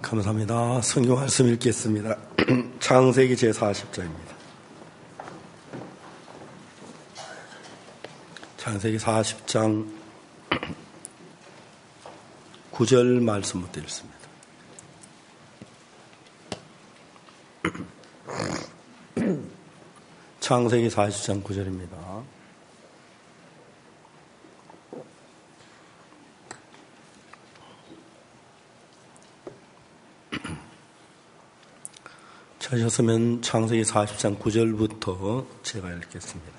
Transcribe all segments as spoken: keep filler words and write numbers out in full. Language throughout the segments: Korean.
감사합니다. 성경 말씀 읽겠습니다. 창세기 제사십 장입니다. 창세기 사십 장 구 절 말씀부터 읽습니다. 창세기 사십 장 구 절입니다. 찾으셨으면 창세기 사십 장 구 절부터 제가 읽겠습니다.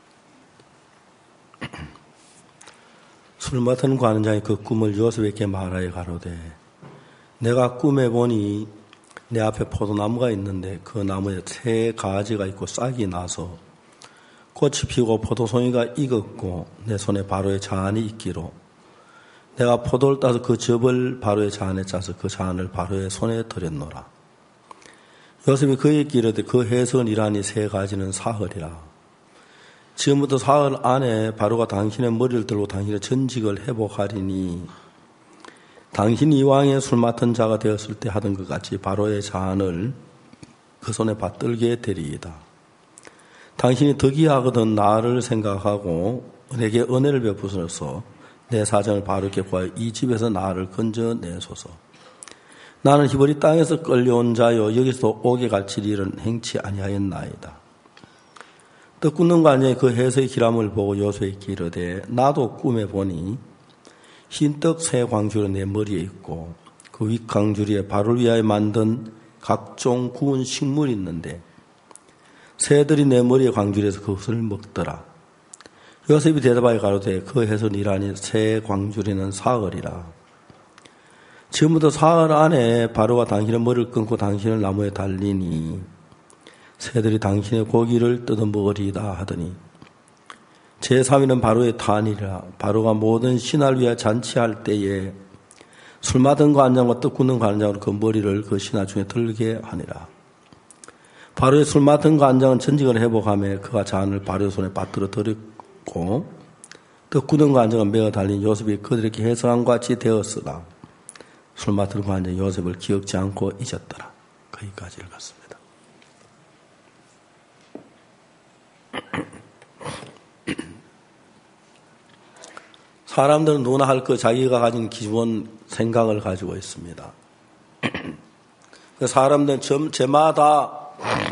술 맡은 관원장이 그 꿈을 요셉에게 말하여 가로되 내가 꿈에 보니 내 앞에 포도나무가 있는데 그 나무에 새 가지가 있고 싹이 나서 꽃이 피고 포도송이가 익었고 내 손에 바로의 잔이 있기로 내가 포도를 따서 그 즙을 바로의 잔에 짜서 그 잔을 바로의 손에 들였노라. 요셉이 그에게 이르되 그 해선이라니 세 가지는 사흘이라. 지금부터 사흘 안에 바로가 당신의 머리를 들고 당신의 전직을 회복하리니 당신이 이왕에 술 맡은 자가 되었을 때 하던 것 같이 바로의 잔을 그 손에 받들게 되리이다. 당신이 덕이하거든 나를 생각하고 내게 은혜를 베푸소서. 내 사정을 바로게 구하여 이 집에서 나를 건져내소서. 나는 히브리 땅에서 끌려온 자요 여기서 옥에 갇힐 일은 행치 아니하였나이다. 떡 굽는 관장이 그 해서의 기람을 보고 요셉에게 이르되 나도 꿈에 보니 흰떡 새 광주로 내 머리에 있고 그 윗광주리에 바로를 위하여 만든 각종 구운 식물이 있는데 새들이 내 머리에 광주리에서 그것을 먹더라. 요셉이 대답하여 가로되 그 해서니라니 새 광주리는 사흘이라. 지금부터 사흘 안에 바로가 당신의 머리를 끊고 당신을 나무에 달리니 새들이 당신의 고기를 뜯어먹으리이다 하더니 제삼 일은 바로의 탄이라. 바로가 모든 신하를 위하여 잔치할 때에 술 맡은 관장과 떡 굽는 관장으로 그 머리를 그 신하 중에 들게 하니라. 바로의 술 맡은 관장은 전직을 회복하며 그가 잔을 바로의 손에 받들어 들었고 떡 굽는 관장은 매어 달린 요셉이 그들에게 해서한 같이 되었으나 술 맡은 관장이 요셉을 기억지 않고 잊었더라. 거기까지 읽었습니다. 사람들은 누구나 할 것 자기가 가진 기본 생각을 가지고 있습니다. 사람들은 점, 제마다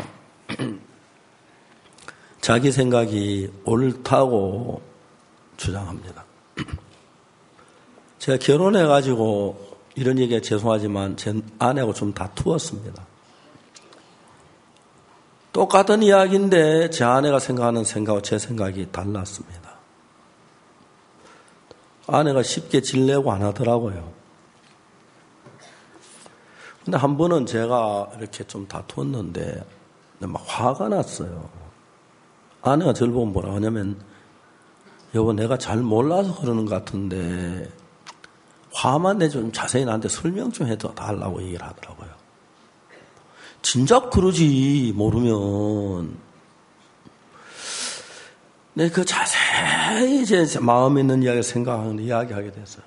자기 생각이 옳다고 주장합니다. 제가 결혼해가지고 이런 얘기가 죄송하지만 제 아내하고 좀 다투었습니다. 똑같은 이야기인데 제 아내가 생각하는 생각과 제 생각이 달랐습니다. 아내가 쉽게 질려고 안 하더라고요. 근데 한 번은 제가 이렇게 좀 다투었는데 막 화가 났어요. 아내가 저를 보고 뭐라고 하냐면 여보 내가 잘 몰라서 그러는 것 같은데 화만 내 좀 자세히 나한테 설명 좀 해도 달라고 얘기를 하더라고요. 진작 그러지 모르면 네, 그 자세히 제 마음에 있는 이야기를 생각하는 이야기하게 됐어요.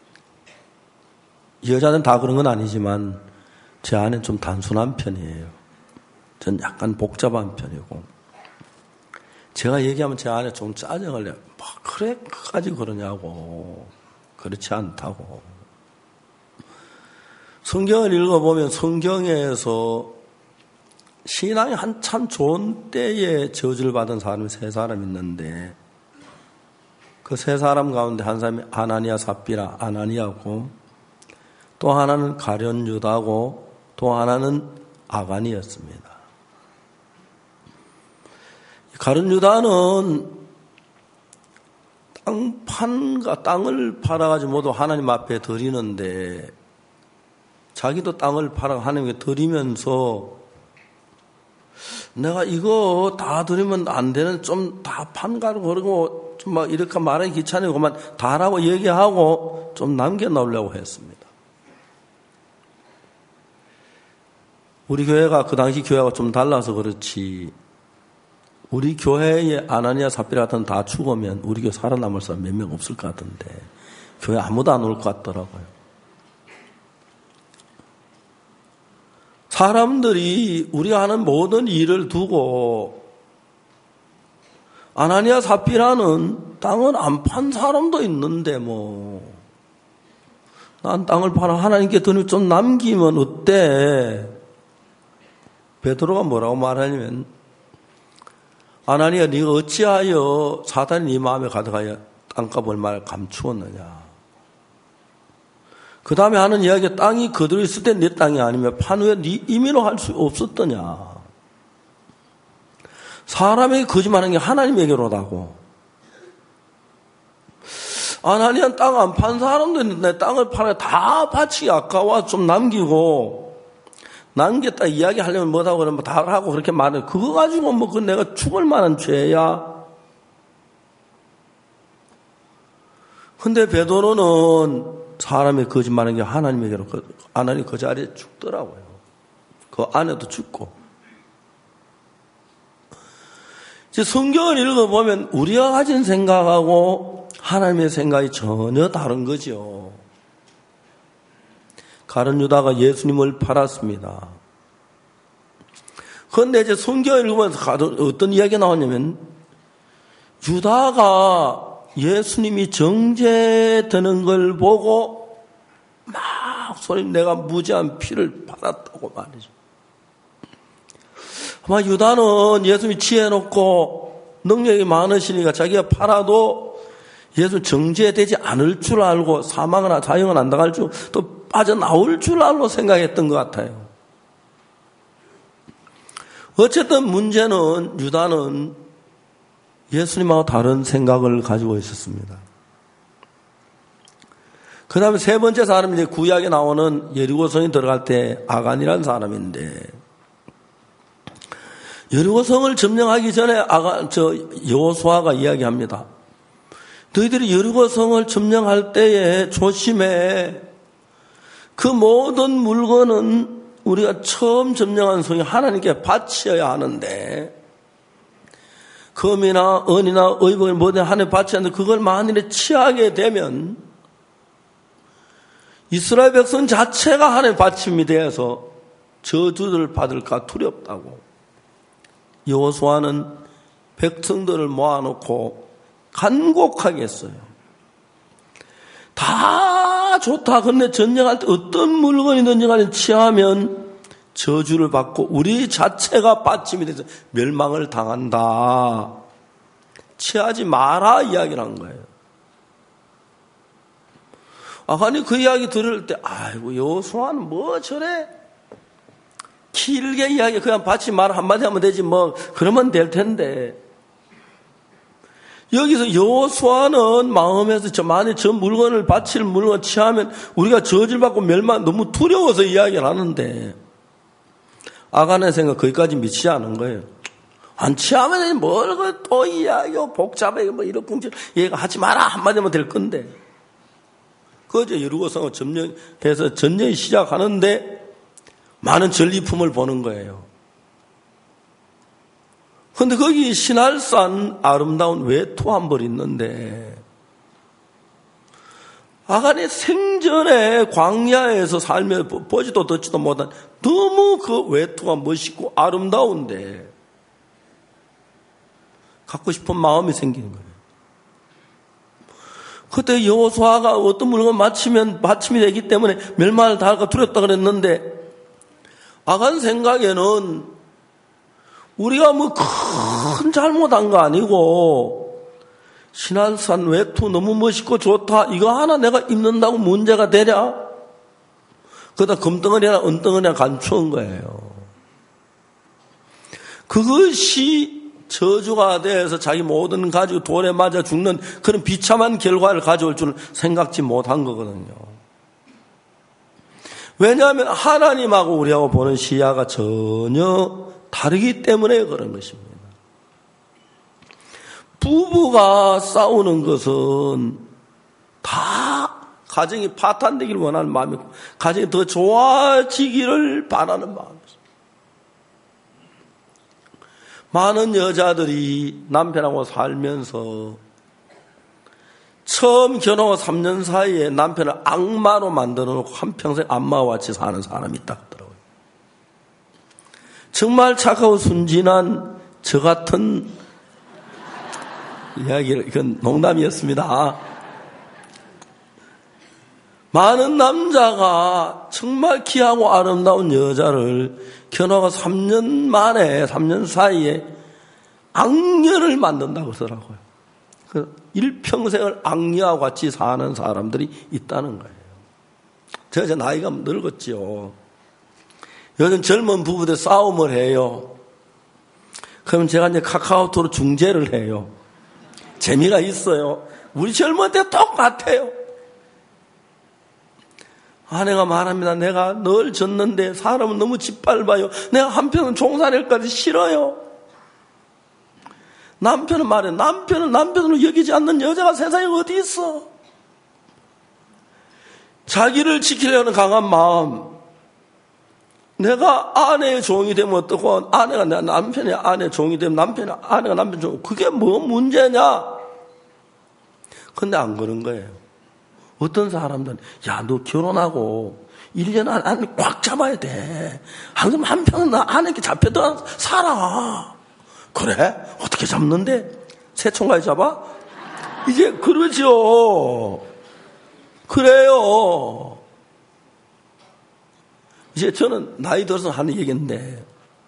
여자는 다 그런 건 아니지만 제 아내는 좀 단순한 편이에요. 전 약간 복잡한 편이고 제가 얘기하면 제 아내 좀 짜증을 내요. 뭐 그래 끝까지 그러냐고. 그렇지 않다고. 성경을 읽어보면 성경에서 신앙이 한참 좋은 때에 저주를 받은 사람이 세 사람 있는데 그 세 사람 가운데 한 사람이 아나니아 삽비라 아나니아고 또 하나는 가룟 유다고 또 하나는 아간이었습니다. 가룟 유다는 땅판과 땅을 팔아가지고 모두 하나님 앞에 드리는데 자기도 땅을 팔아 하나님께 드리면서 내가 이거 다 드리면 안 되는 좀 다 판가로 그러고 좀 막 이렇게 말하기 귀찮으고만 다라고 얘기하고 좀 남겨놓으려고 했습니다. 우리 교회가 그 당시 교회가 좀 달라서 그렇지 우리 교회에 아나니아 삽비라 같은 다 죽으면 우리 교회 살아남을 사람 몇 명 없을 것 같은데 교회 아무도 안 올 것 같더라고요. 사람들이 우리가 하는 모든 일을 두고 아나니아 삽비라는 땅을 안 판 사람도 있는데 뭐 난 땅을 팔아 하나님께 돈을 좀 남기면 어때? 베드로가 뭐라고 말하냐면 아나니아 네가 어찌하여 사단이 네 마음에 가득하여 땅값 얼마를 감추었느냐. 그 다음에 하는 이야기가 땅이 그대로 있을 때 네 땅이 아니면 판 후에 네 임의로 할 수 없었더냐. 사람에게 거짓말하는 게 하나님에게로다고. 아나니아 땅 안 판 사람도 있는데 땅을 팔아 다 바치기 아까워 좀 남기고 남겼다 이야기하려면 뭐라고 그러면 다 하고 그렇게 말해. 그거 가지고 뭐 그 내가 죽을 만한 죄야. 근데 베드로는 사람의 거짓말하는 게 하나님에게로 하나님 그 자리에 죽더라고요. 그 안에도 죽고. 이제 성경을 읽어보면 우리가 가진 생각하고 하나님의 생각이 전혀 다른 거죠. 가룟 유다가 예수님을 팔았습니다. 그런데 이제 성경을 읽으면서 어떤 이야기가 나왔냐면 유다가 예수님이 정죄되는 걸 보고 막 소리 내가 무지한 피를 받았다고 말이죠. 아마 유다는 예수님이 지혜롭고 능력이 많으시니까 자기가 팔아도 예수 정죄되지 않을 줄 알고 사망이나 자영은 안 당할 줄 또 빠져나올 줄 알고 생각했던 것 같아요. 어쨌든 문제는 유다는 예수님하고 다른 생각을 가지고 있었습니다. 그 다음에 세 번째 사람이 이제 구약에 나오는 여리고성에 들어갈 때 아간이라는 사람인데 여리고성을 점령하기 전에 아간, 저 여호수아가 이야기합니다. 너희들이 여리고성을 점령할 때에 조심해. 그 모든 물건은 우리가 처음 점령한 성이 하나님께 바치어야 하는데 금이나 은이나 의복이 뭐든 하나님께 바쳐야 하는데 그걸 만일에 취하게 되면 이스라엘 백성 자체가 하나님의 바침이 되어서 저주를 받을까 두렵다고 여호수아는 백성들을 모아놓고 간곡하게 했어요. 다 좋다. 그런데 전쟁할 때 어떤 물건이든지 간에 취하면 저주를 받고 우리 자체가 받침이 돼서 멸망을 당한다. 취하지 마라 이야기를 한 거예요. 아니 그 이야기 들을 때 아이고 여호수아는 뭐 저래 길게 이야기 그냥 받지 마라 한마디 하면 되지 뭐 그러면 될 텐데 여기서 여호수아는 마음에서 저 만약 저 물건을 바칠 물건 취하면 우리가 저주를 받고 멸망 너무 두려워서 이야기를 하는데 아간의 생각 거기까지 미치지 않은 거예요. 안 취하면 뭘 또 이야기하고 복잡하게 뭐 이런 궁질 얘가 하지 마라 한마디 하면 될 건데 그저 여리고성을 점령해서 전쟁이 시작하는데 많은 전리품을 보는 거예요. 그런데 거기 신할산 아름다운 외투한벌이 있는데 아간이 생전에 광야에서 살며 보지도 듣지도 못한 너무 그 외투가 멋있고 아름다운데 갖고 싶은 마음이 생기는 거예요. 그때 여호수아가 어떤 물건 맞추면 받침이 되기 때문에 멸망을 당할까 두렵다 그랬는데 아간 생각에는 우리가 뭐 큰 잘못한 거 아니고 신할산 외투 너무 멋있고 좋다 이거 하나 내가 입는다고 문제가 되랴? 그러다 금덩어리나 은덩어리나 감추은 거예요. 그것이 저주가 돼서 자기 모든 가지고 돌에 맞아 죽는 그런 비참한 결과를 가져올 줄 생각지 못한 거거든요. 왜냐하면 하나님하고 우리하고 보는 시야가 전혀 다르기 때문에 그런 것입니다. 부부가 싸우는 것은 다 가정이 파탄되기를 원하는 마음이고 가정이 더 좋아지기를 바라는 마음이죠. 많은 여자들이 남편하고 살면서 처음 결혼하고 삼 년 사이에 남편을 악마로 만들어 놓고 한평생 악마와 같이 사는 사람이 있다 하더라고요. 정말 착하고 순진한 저 같은 이야기를, 이건 농담이었습니다. 많은 남자가 정말 귀하고 아름다운 여자를 결혼하고 삼 년 만에, 삼 년 사이에 악녀를 만든다고 하더라고요. 그 일평생을 악녀와 같이 사는 사람들이 있다는 거예요. 제가 이제 나이가 늙었지요. 요즘 젊은 부부들 싸움을 해요. 그러면 제가 이제 카카오톡으로 중재를 해요. 재미가 있어요. 우리 젊을 때 똑같아요. 아내가 말합니다. 내가 늘 졌는데 사람은 너무 짓밟아요. 내가 한편은 종살이까지 싫어요. 남편은 말해. 남편은 남편으로 여기지 않는 여자가 세상에 어디 있어. 자기를 지키려는 강한 마음. 내가 아내의 종이 되면 어떻고, 아내가 내 남편의 아내의 종이 되면 남편이 아내가 남편 종. 그게 뭐 문제냐? 근데 안 그런 거예요. 어떤 사람들은 야, 너 결혼하고 일 년 안에 꽉 잡아야 돼. 항상 한편은 나 아내께 잡혀도 살아. 그래? 어떻게 잡는데? 새총까지 잡아? 이제 그러죠. 그래요. 이제 저는 나이 들어서 하는 얘기인데,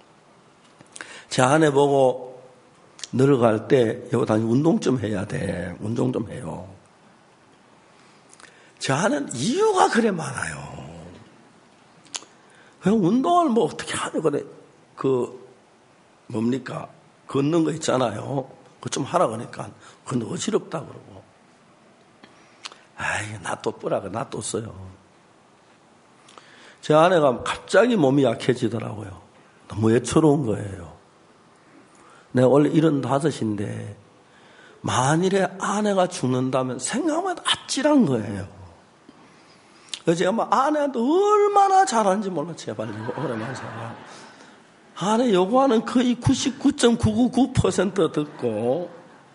제 아내 보고 늙어갈 때 여보 다시 운동 좀 해야 돼. 운동 좀 해요. 제 아내는 이유가 그래 많아요. 그냥 운동을 뭐 어떻게 하냐 그래. 그 뭡니까? 걷는 거 있잖아요. 그거 좀 하라 그러니까 그건 어지럽다 그러고. 아이 놔둬보라고 놔뒀어요. 제 아내가 갑자기 몸이 약해지더라고요. 너무 애처로운 거예요. 내가 원래 일흔다섯인데 만일에 아내가 죽는다면 생각만 해도 아찔한 거예요. 그래서 제가 막 아내한테 얼마나 잘하는지 몰라. 제발 이거 오랜만에 살아. 아내 요구하는 거의 구십구 점 구구구 퍼센트 듣고.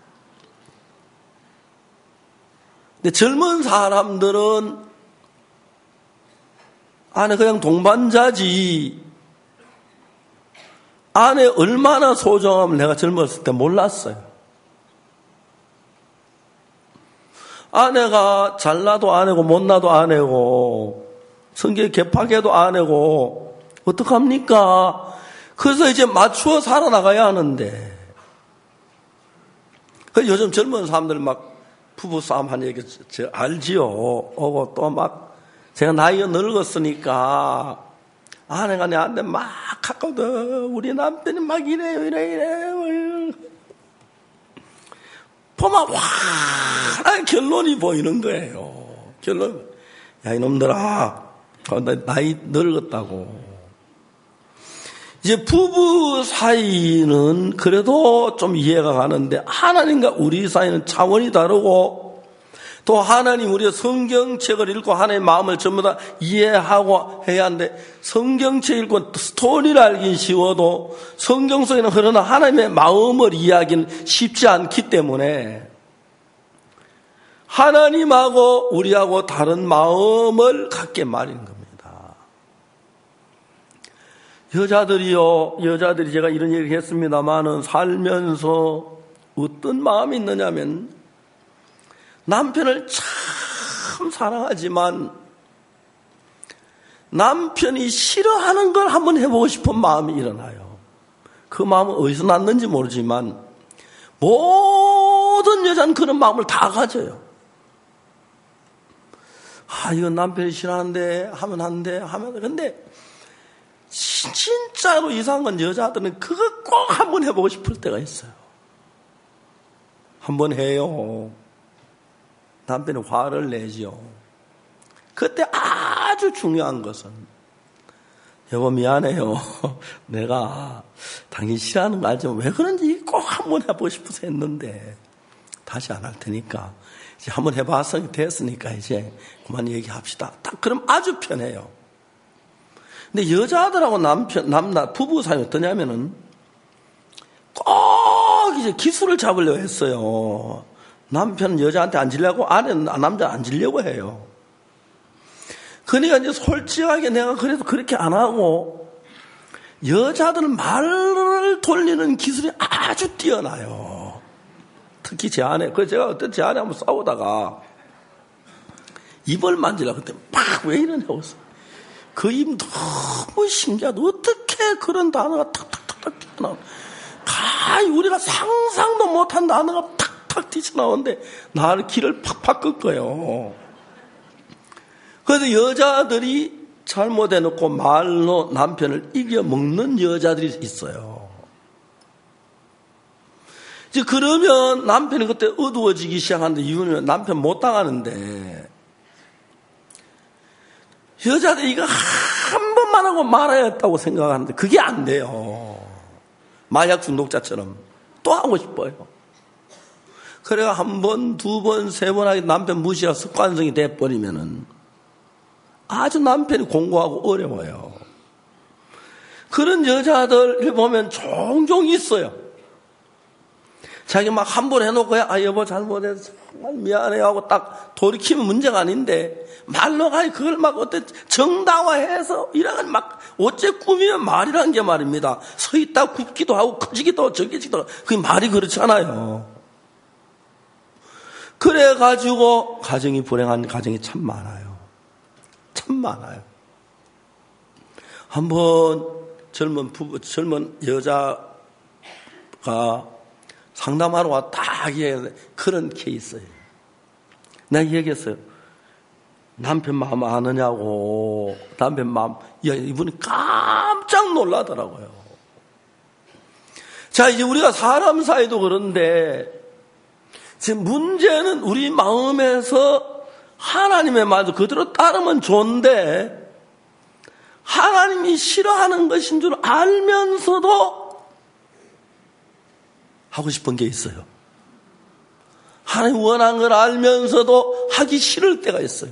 근데 젊은 사람들은 아내 그냥 동반자지. 아내 얼마나 소중함을 내가 젊었을 때 몰랐어요. 아내가 잘나도 아내고 못나도 아내고 성격 개팍해도 아내고 어떡합니까? 그래서 이제 맞추어 살아나가야 하는데 요즘 젊은 사람들 막 부부싸움 하는 얘기 저 알지요. 오고 또 막 제가 나이가 늙었으니까 아내가 내한테 막 하거든. 우리 남편이 막 이래요 이래 이래 보면 와 결론이 보이는 거예요. 결론. 야 이놈들아 나이 늙었다고. 이제 부부 사이는 그래도 좀 이해가 가는데 하나님과 우리 사이는 차원이 다르고 또 하나님 우리가 성경책을 읽고 하나님의 마음을 전부 다 이해하고 해야 하는데 성경책 읽고 스토리를 알긴 쉬워도 성경 속에는 흐르는 하나님의 마음을 이해하기는 쉽지 않기 때문에 하나님하고 우리하고 다른 마음을 갖게 마련인 겁니다. 여자들이요, 여자들이 제가 이런 얘기를 했습니다만은 살면서 어떤 마음이 있느냐면 남편을 참 사랑하지만 남편이 싫어하는 걸 한번 해보고 싶은 마음이 일어나요. 그 마음은 어디서 났는지 모르지만 모든 여자는 그런 마음을 다 가져요. 아, 이건 남편이 싫어하는데 하면 안 돼, 하면 안 돼. 근데 진짜로 이상한 건 여자들은 그거 꼭 한번 해보고 싶을 때가 있어요. 한번 해요. 남편이 화를 내지요. 그때 아주 중요한 것은 여보 미안해요. 내가 당신 싫어하는 거 알지만 왜 그런지 꼭 한번 해보고 싶어서 했는데 다시 안 할 테니까 이제 한번 해봤으니 됐으니까 이제 그만 얘기합시다. 딱 그럼 아주 편해요. 근데 여자들하고 남편, 남나 부부 사이 어떠냐면은 꼭 이제 기술을 잡으려고 했어요. 남편은 여자한테 앉으려고, 아내는 남자 앉으려고 해요. 그러니까 이제 솔직하게 내가 그래도 그렇게 안 하고, 여자들은 말을 돌리는 기술이 아주 뛰어나요. 특히 제 아내, 그 제가 어떤 제 아내 한번 싸우다가 입을 만지려고 그때 막 왜 이러냐고 했어요. 그 입 너무 신기하다. 어떻게 그런 단어가 탁탁탁탁 튀어나오나. 가히 우리가 상상도 못한 단어가 탁탁 튀어나오는데 나를 길을 팍팍 꺾어요. 그래서 여자들이 잘못해놓고 말로 남편을 이겨먹는 여자들이 있어요. 이제 그러면 남편이 그때 어두워지기 시작하는데 이유는 남편 못 당하는데 여자들이 이거 한 번만 하고 말아야겠다고 생각하는데 그게 안 돼요. 마약 중독자처럼 또 하고 싶어요. 그래가 한 번, 두 번, 세 번 하게 남편 무시하고 습관성이 돼버리면은 아주 남편이 공고하고 어려워요. 그런 여자들 보면 종종 있어요. 자기 막 한 번 해놓고 아 여보 잘못해서 정말 미안해 하고 딱 돌이키면 문제가 아닌데 말로 가니 그걸 막 어떤 정당화해서 이런 막 어째 꾸미면 말이라는 게 말입니다. 서 있다 굽기도 하고 커지기도 하고 적게지기도 하고 그게 말이 그렇잖아요. 그래가지고 가정이 불행한 가정이 참 많아요. 참 많아요. 한번 젊은 부부, 젊은 여자가 상담하러 왔다 하기에 그런 케이스예요. 내가 얘기했어요. 남편 마음 아느냐고. 남편 마음. 야, 이분이 깜짝 놀라더라고요. 자, 이제 우리가 사람 사이도 그런데 지금 문제는 우리 마음에서 하나님의 말도 그대로 따르면 좋은데 하나님이 싫어하는 것인 줄 알면서도 하고 싶은 게 있어요. 하나님 원하는 걸 알면서도 하기 싫을 때가 있어요.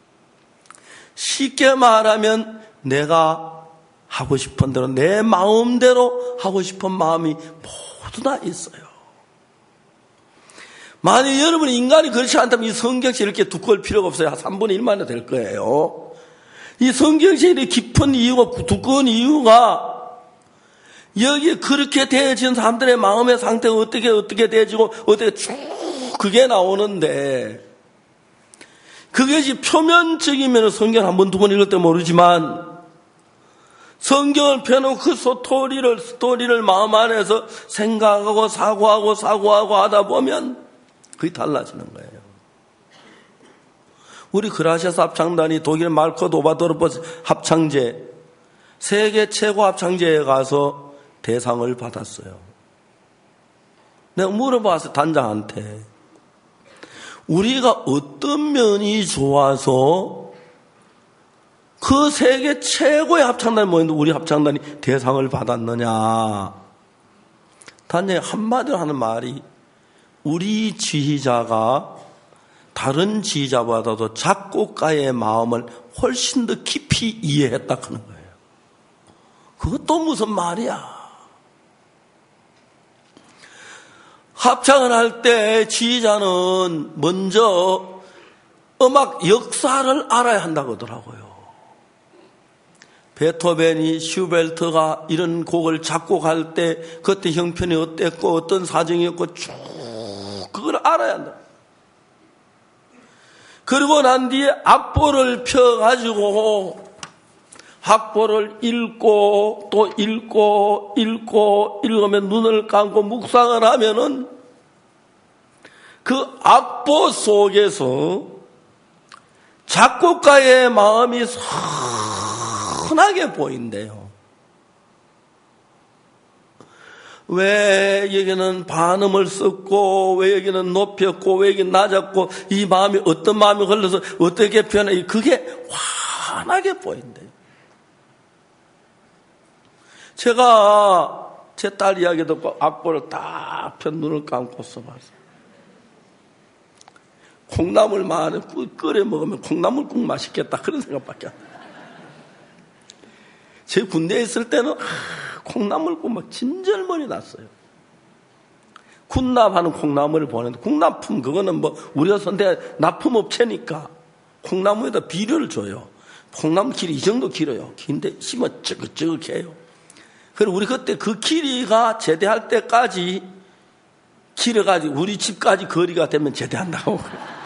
쉽게 말하면 내가 하고 싶은 대로 내 마음대로 하고 싶은 마음이 모두 다 있어요. 만약 여러분 인간이 그렇지 않다면 이 성경책 이렇게 두꺼울 필요가 없어요. 삼분의 일만 해도 될 거예요. 이 성경책이 깊은 이유가 두꺼운 이유가 여기에 그렇게 되어진 사람들의 마음의 상태가 어떻게 어떻게 되어지고 어떻게 쭉 그게 나오는데 그게 지금 표면적이면 성경 한 번 두 번 읽을 때 모르지만 성경을 펴놓고 그 스토리를 스토리를 마음 안에서 생각하고 사고하고 사고하고 하다 보면 그게 달라지는 거예요. 우리 그라시아스 합창단이 독일 말코 도바도르포스 합창제 세계 최고 합창제에 가서 대상을 받았어요. 내가 물어봤어요. 단장한테. 우리가 어떤 면이 좋아서 그 세계 최고의 합창단이 뭐였는데 우리 합창단이 대상을 받았느냐. 단장이 한마디로 하는 말이 우리 지휘자가 다른 지휘자보다도 작곡가의 마음을 훨씬 더 깊이 이해했다 하는 거예요. 그것도 무슨 말이야. 합창을 할 때 지휘자는 먼저 음악 역사를 알아야 한다고 하더라고요. 베토벤이 슈베르트가 이런 곡을 작곡할 때 그때 형편이 어땠고 어떤 사정이었고 쭉 그걸 알아야 한다. 그리고 난 뒤에 악보를 펴가지고 악보를 읽고 또 읽고 읽고 읽으면 눈을 감고 묵상을 하면은 그 악보 속에서 작곡가의 마음이 선하게 보인대요. 왜 여기는 반음을 썼고 왜 여기는 높였고 왜 여기는 낮았고 이 마음이 어떤 마음이 걸려서 어떻게 표현해 그게 환하게 보인대요. 제가 제 딸 이야기 듣고 악보를 딱 편 눈을 감고 써봤어요. 콩나물 많이 끓여 먹으면 콩나물국 맛있겠다 그런 생각밖에 안 나요. 제 군대에 있을 때는 아, 콩나물국 막 진절머리 났어요. 군납하는 콩나물을 보내는데 국납품 그거는 뭐 우리가 선택 납품업체니까 콩나물에다 비료를 줘요. 콩나물 길이 이 정도 길어요. 긴데 심어 쩌긋쩌긋해요. 그리고 우리 그때 그 길이가 제대할 때까지 길어가지고 우리 집까지 거리가 되면 제대한다고.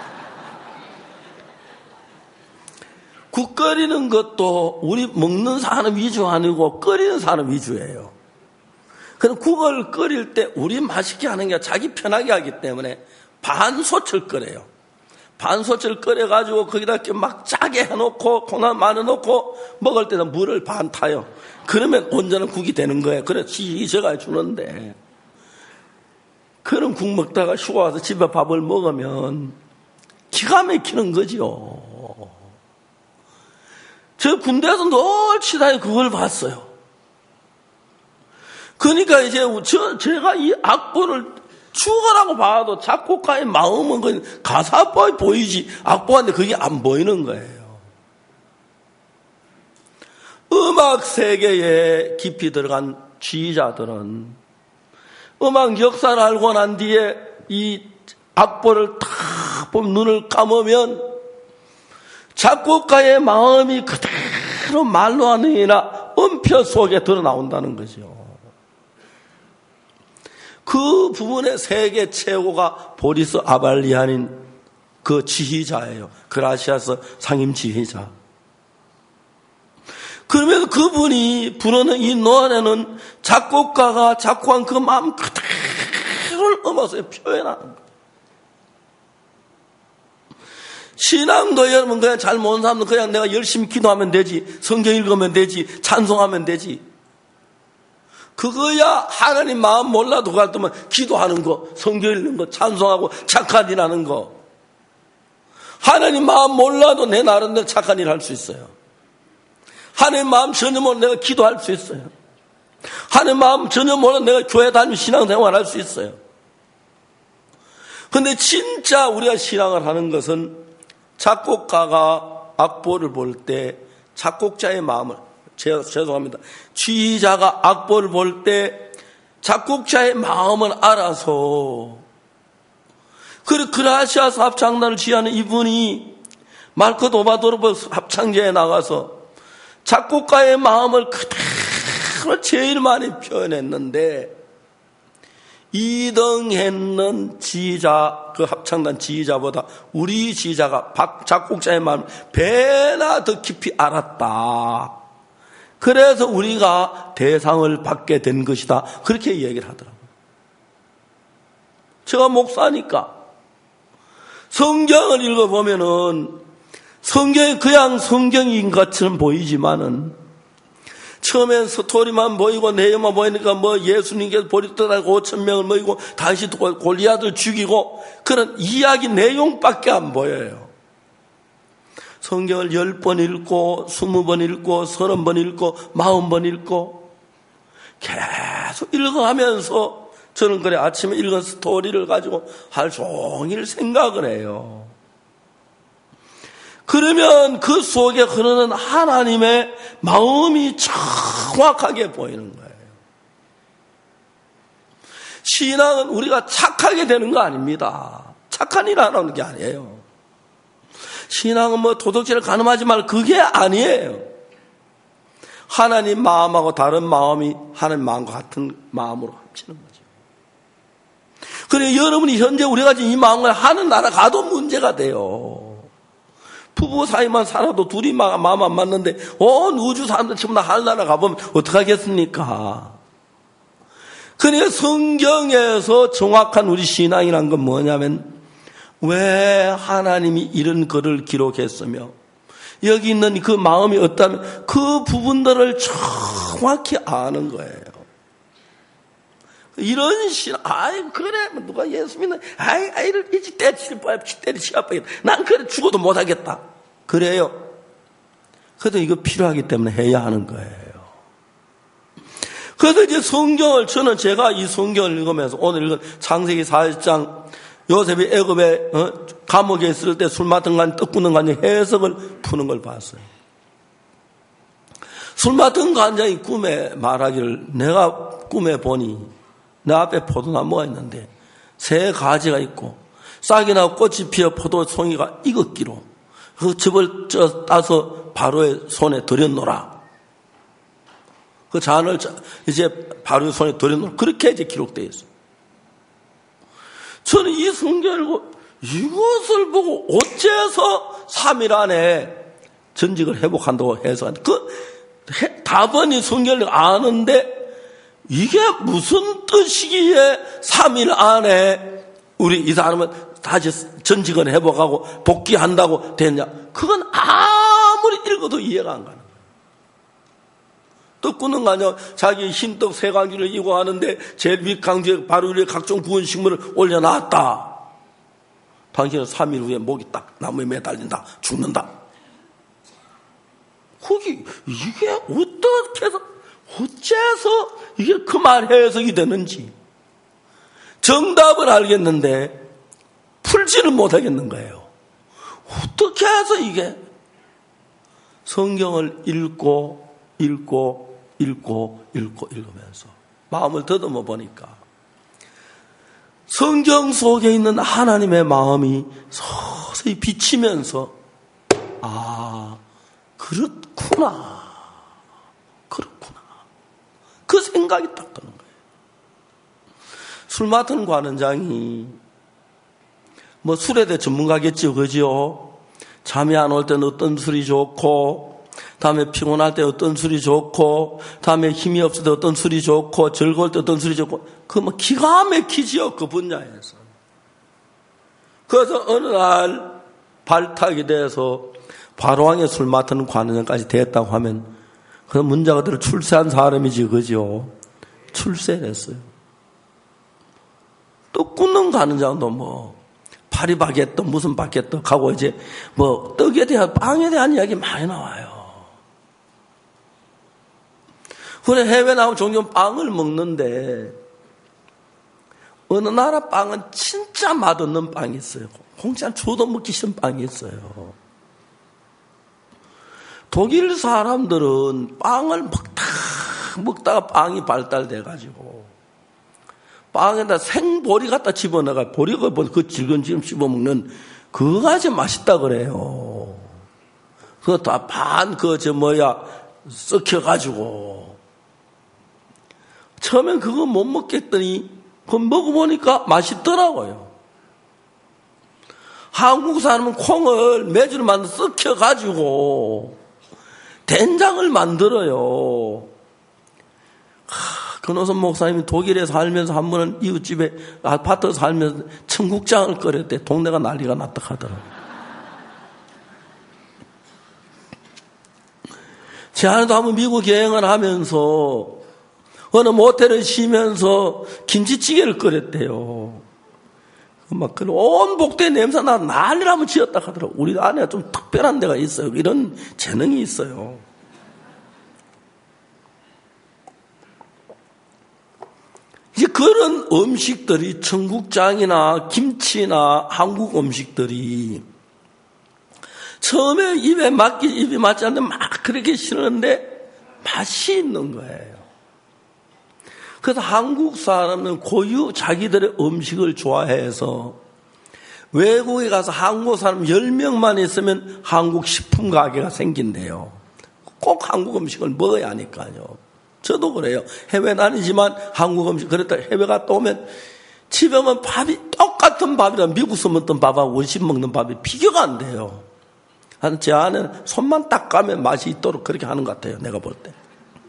국 끓이는 것도 우리 먹는 사람 위주 아니고 끓이는 사람 위주예요. 그럼 국을 끓일 때 우리 맛있게 하는 게 자기 편하게 하기 때문에 반솥을 끓여요. 반솥을 끓여가지고 거기다 이렇게 막 짜게 해놓고 콩나물 많이 넣고 먹을 때는 물을 반 타요. 그러면 온전한 국이 되는 거예요. 그래서 지저가 주는데 그런 국 먹다가 휴가 와서 집에 밥을 먹으면 기가 막히는 거지요. 저 군대에서 늘 치다니 그걸 봤어요. 그러니까 이제 저, 제가 이 악보를 죽어라고 봐도 작곡가의 마음은 그 가사법이 보이지 악보한테 그게 안 보이는 거예요. 음악 세계에 깊이 들어간 지휘자들은 음악 역사를 알고 난 뒤에 이 악보를 탁 보면 눈을 감으면 작곡가의 마음이 그대로 말로 아니라 음표 속에 드러나온다는 거죠. 그 부분의 세계 최고가 보리스 아발리안인 그 지휘자예요. 그라시아스 상임 지휘자. 그러면서 그분이 부르는 이 노래는 작곡가가 작곡한 그 마음 그대로를 음악에 표현하는 거예요. 신앙도 여러분 그냥 잘 모르는 사람은 그냥 내가 열심히 기도하면 되지, 성경 읽으면 되지, 찬송하면 되지. 그거야 하나님 마음 몰라도 그 같으면 기도하는 거, 성경 읽는 거, 찬송하고 착한 일 하는 거. 하나님 마음 몰라도 내 나름대로 착한 일 할 수 있어요. 하나님 마음 전혀 몰라도 내가 기도할 수 있어요. 하나님 마음 전혀 몰라도 내가 교회 다니며 신앙생활 할 수 있어요. 그런데 진짜 우리가 신앙을 하는 것은 작곡가가 악보를 볼 때 작곡자의 마음을, 죄송합니다. 지휘자가 악보를 볼 때 작곡자의 마음을 알아서, 그리고 그라시아스 합창단을 지휘하는 이분이 마르코 도바도르프 합창제에 나가서 작곡가의 마음을 그대로 제일 많이 표현했는데, 이 등 했는 지휘자, 그 합창단 지휘자보다 우리 지휘자가 박 작곡자의 마음을 배나 더 깊이 알았다. 그래서 우리가 대상을 받게 된 것이다. 그렇게 얘기를 하더라고요. 제가 목사니까 성경을 읽어보면은 성경이 그냥 성경인 것처럼 보이지만은 처음엔 스토리만 보이고 내용만 보이니까 뭐 예수님께서 보리떡 오천 명을 먹이고 다시 골리앗을 죽이고 그런 이야기 내용밖에 안 보여요. 성경을 열 번 읽고 스무 번 읽고 서른 번 읽고 마흔 번 읽고 계속 읽어가면서 저는 그래 아침에 읽은 스토리를 가지고 하루 종일 생각을 해요. 그러면 그 속에 흐르는 하나님의 마음이 정확하게 보이는 거예요. 신앙은 우리가 착하게 되는 거 아닙니다. 착한 일 하는 게 아니에요. 신앙은 뭐 도덕질을 가늠하지 말, 그게 아니에요. 하나님 마음하고 다른 마음이 하나님 마음과 같은 마음으로 합치는 거죠. 그래 여러분이 현재 우리가 지금 이 마음을 하는 나라 가도 문제가 돼요. 부부 사이만 살아도 둘이 마음 안 맞는데 온 우주 사람들 전부 다 하늘나라 가보면 어떡하겠습니까? 그러니까 성경에서 정확한 우리 신앙이란 건 뭐냐면 왜 하나님이 이런 글을 기록했으며 여기 있는 그 마음이 어떠면 그 부분들을 정확히 아는 거예요. 이런 신앙, 아이, 그래, 누가 예수 믿는, 아이, 아이를 일찍 때릴 뻔, 때리 치아빠겠다. 난 그래, 죽어도 못하겠다. 그래요. 그래도 이거 필요하기 때문에 해야 하는 거예요. 그래서 이제 성경을, 저는 제가 이 성경을 읽으면서 오늘 읽은 창세기 사십 장, 요셉이 애굽에, 어, 감옥에 있을 때 술 맡은 간, 떡 굽는 간장 해석을 푸는 걸 봤어요. 술 맡은 간장이 꿈에 말하기를 내가 꿈에 보니 내 앞에 포도나무가 있는데 새 가지가 있고 싹이 나고 꽃이 피어 포도송이가 익었기로 그 즙을 쪄 따서 바로의 손에 들여놓으라. 그 잔을 이제 바로의 손에 들여놓고 그렇게 이제 기록되어 있어요. 저는 이 성경을 보고 이것을 보고 어째서 삼 일 안에 전직을 회복한다고 해서 그 답은 이 성경을 아는데 이게 무슨 뜻이기에 삼 일 안에 우리 이 사람은 다시 전직을 회복하고 복귀한다고 됐냐? 그건 아무리 읽어도 이해가 안 가는 거예요. 떡꾸는 가냐 자기 흰떡 세 강주를 이고 하는데 제일 밑 강주에 바로 위에 각종 구운 식물을 올려놨다. 당신은 삼 일 후에 목이 딱 나무에 매달린다. 죽는다. 거기 이게 어떻게 해서 어째서 이게 그 말 해석이 되는지 정답을 알겠는데 풀지를 못하겠는 거예요. 어떻게 해서 이게 성경을 읽고 읽고 읽고 읽고 읽으면서 마음을 더듬어 보니까 성경 속에 있는 하나님의 마음이 서서히 비치면서 아 그렇구나 그렇구나 그 생각이 딱 드는 거예요. 술 맡은 관원장이 뭐 술에 대해 전문가겠죠, 그죠? 잠이 안 올 때는 어떤 술이 좋고, 다음에 피곤할 때 어떤 술이 좋고, 다음에 힘이 없을 때 어떤 술이 좋고, 즐거울 때 어떤 술이 좋고, 그 뭐 기가 막히지요, 그 분야에서. 그래서 어느 날 발탁이 돼서 바로왕의 술 맡은 관원장까지 됐다고 하면, 그 문제가 들어 출세한 사람이지, 그죠? 출세를 했어요. 또 굽는 관원장도 뭐, 파리 바게트, 무슨 바게트 하고 이제 뭐 떡에 대한 빵에 대한 이야기 많이 나와요. 그래 해외 나오면 종종 빵을 먹는데 어느 나라 빵은 진짜 맛없는 빵이 있어요. 공짜 줘도 먹기 싫은 빵이 있어요. 독일 사람들은 빵을 먹다 먹다가 빵이 발달돼가지고 빵에다 생보리 갖다 집어넣어가 보리가 그 질근지금 씹어먹는 그거 아주 맛있다 그래요. 그거 다 반 그 저 뭐야 썩혀가지고 처음엔 그거 못 먹겠더니 그거 먹어보니까 맛있더라고요. 한국 사람은 콩을 매주를 만들어 썩혀가지고 된장을 만들어요. 근호선 목사님이 독일에 살면서 한 번은 이웃집에 아파트 살면서 청국장을 끓였대. 동네가 난리가 났다 하더라고요. 제 아내도 한번 미국 여행을 하면서 어느 모텔을 쉬면서 김치찌개를 끓였대요. 막 그 온 복도에 냄새 나 난리를 한번 지었다 하더라고요. 우리 아내가 좀 특별한 데가 있어요. 이런 재능이 있어요. 이제 그런 음식들이 청국장이나 김치나 한국 음식들이 처음에 입에 맞기, 입이 맞지 않는데 막 그렇게 싫었는데 맛이 있는 거예요. 그래서 한국 사람은 고유 자기들의 음식을 좋아해서 외국에 가서 한국 사람 열 명만 있으면 한국 식품 가게가 생긴대요. 꼭 한국 음식을 먹어야 하니까요. 저도 그래요. 해외 다니지만 한국 음식, 그랬다 해외 갔다 오면 집에 오면 밥이 똑같은 밥이랑 미국에서 먹던 밥하고 우리 집 먹는 밥이 비교가 안 돼요. 제 아내는 손만 딱 가면 맛이 있도록 그렇게 하는 것 같아요. 내가 볼 때.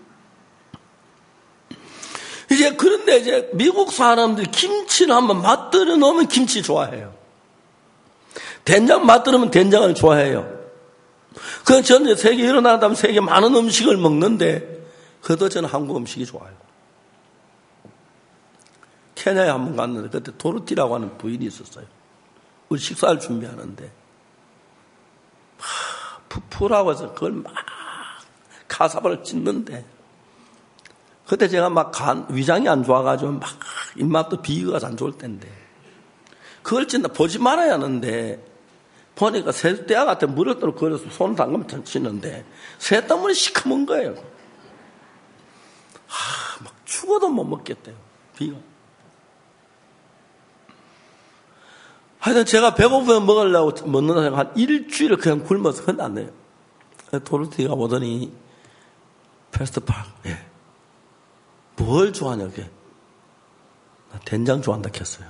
이제 그런데 이제 미국 사람들이 김치를 한번 맛들어 놓으면 김치 좋아해요. 된장 맛들으면 된장을 좋아해요. 그래서 저는 세계 일어나다 세계 많은 음식을 먹는데 그래도 저는 한국 음식이 좋아요. 케냐에 한번 갔는데 그때 도르티라고 하는 부인이 있었어요. 우리 식사를 준비하는데 하, 푸푸라고 해서 그걸 막 카사바를 찢는데 그때 제가 막 간, 위장이 안 좋아가지고 막 입맛도 비위가 안 좋을 때인데 그걸 찢는다 보지 말아야 하는데 보니까 새떼야 같은 물을 떠러 걸어서 손을 담가면 찢는데 새땀물이 시커먼 거예요. 하, 막 죽어도 못 먹겠대요. 비가. 하여튼 제가 배고프면 먹으려고 먹는다 생각 한 일주일을 그냥 굶어서 흔 안 돼요. 도르티가 오더니 패스트팍, 예. 뭘 좋아하냐, 그게. 나 된장 좋아한다 했어요.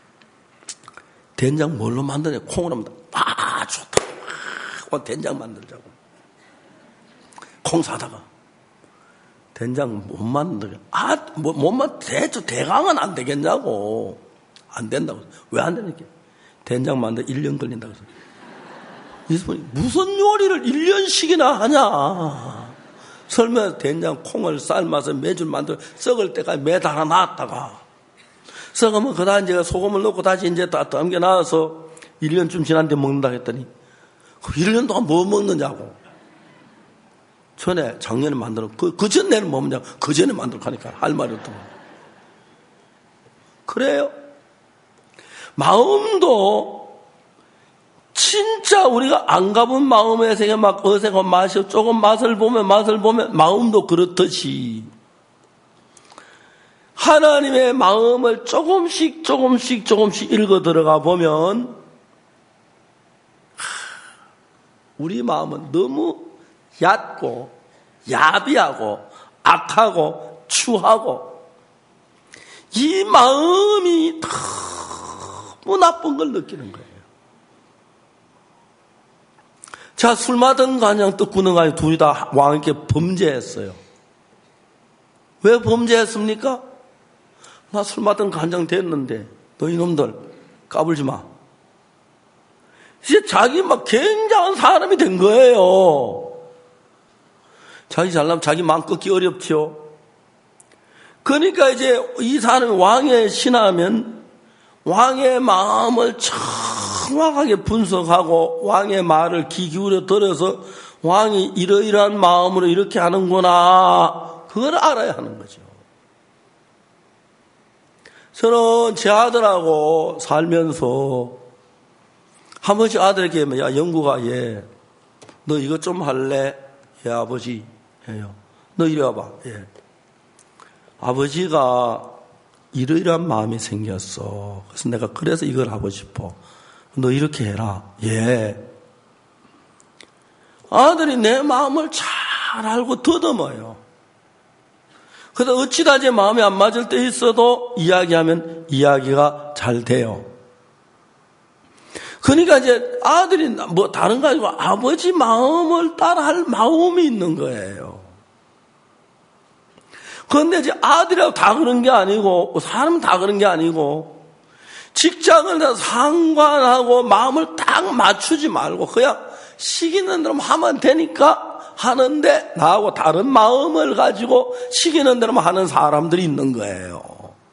된장 뭘로 만드냐? 콩으로 만든다. 아, 좋다. 와, 된장 만들자고. 콩 사다가. 된장 못 만들게. 아, 뭐, 못 만, 대충, 대강은 안 되겠냐고. 안 된다고. 왜 안 되냐? 된장 만들 일 년 걸린다고 해서. 이분이 무슨 요리를 일 년씩이나 하냐. 설마 된장 콩을 삶아서 매줄 만들어 썩을 때까지 매달아 놨다가 썩으면 그다 이제 소금을 넣고 다시 이제 다 담겨 놔서 일 년쯤 지났는데 먹는다 했더니 그 일 년 동안 뭐 먹느냐고. 전에 작년에 만들어 그, 그 전에는 뭐 먹냐고. 그 전에 만들어 가니까 할 말이 없더만. 그래요. 마음도 진짜 우리가 안 가본 마음의 세계 막 어색한 맛이 조금 맛을 보면 맛을 보면 마음도 그렇듯이 하나님의 마음을 조금씩 조금씩 조금씩 읽어 들어가 보면 우리 마음은 너무 얕고 야비하고 악하고 추하고 이 마음이 너무 나쁜 걸 느끼는 거예요. 자, 술 마든 간장 떡구는 간장 둘이 다 왕에게 범죄했어요. 왜 범죄했습니까? 나 술 마든 간장 됐는데 너 이놈들 까불지 마. 이제 자기 막 굉장한 사람이 된 거예요. 자기 잘나면 자기 마음 꺾기 어렵죠. 그러니까 이제 이 사람이 왕에 신하면 왕의 마음을 정확하게 분석하고 왕의 말을 귀 기울여 들어서 왕이 이러이러한 마음으로 이렇게 하는구나. 그걸 알아야 하는 거죠. 저는 제 아들하고 살면서 한 번씩 아들에게 야 영구가 얘 너 이것 좀 할래? 예 아버지 해요. 너 이리 와봐. 예. 아버지가 이러이러한 마음이 생겼어. 그래서 내가 그래서 이걸 하고 싶어. 너 이렇게 해라. 예. 아들이 내 마음을 잘 알고 더듬어요. 그래서 어찌다 제 마음이 안 맞을 때 있어도 이야기하면 이야기가 잘 돼요. 그러니까 이제 아들이 뭐 다른 거 아니고 아버지 마음을 따라할 마음이 있는 거예요. 그런데 이제 아들이라고 다 그런 게 아니고 사람은 다 그런 게 아니고 직장을 다 상관하고 마음을 딱 맞추지 말고 그냥 시키는 대로 하면 되니까 하는데 나하고 다른 마음을 가지고 시키는 대로 하는 사람들이 있는 거예요.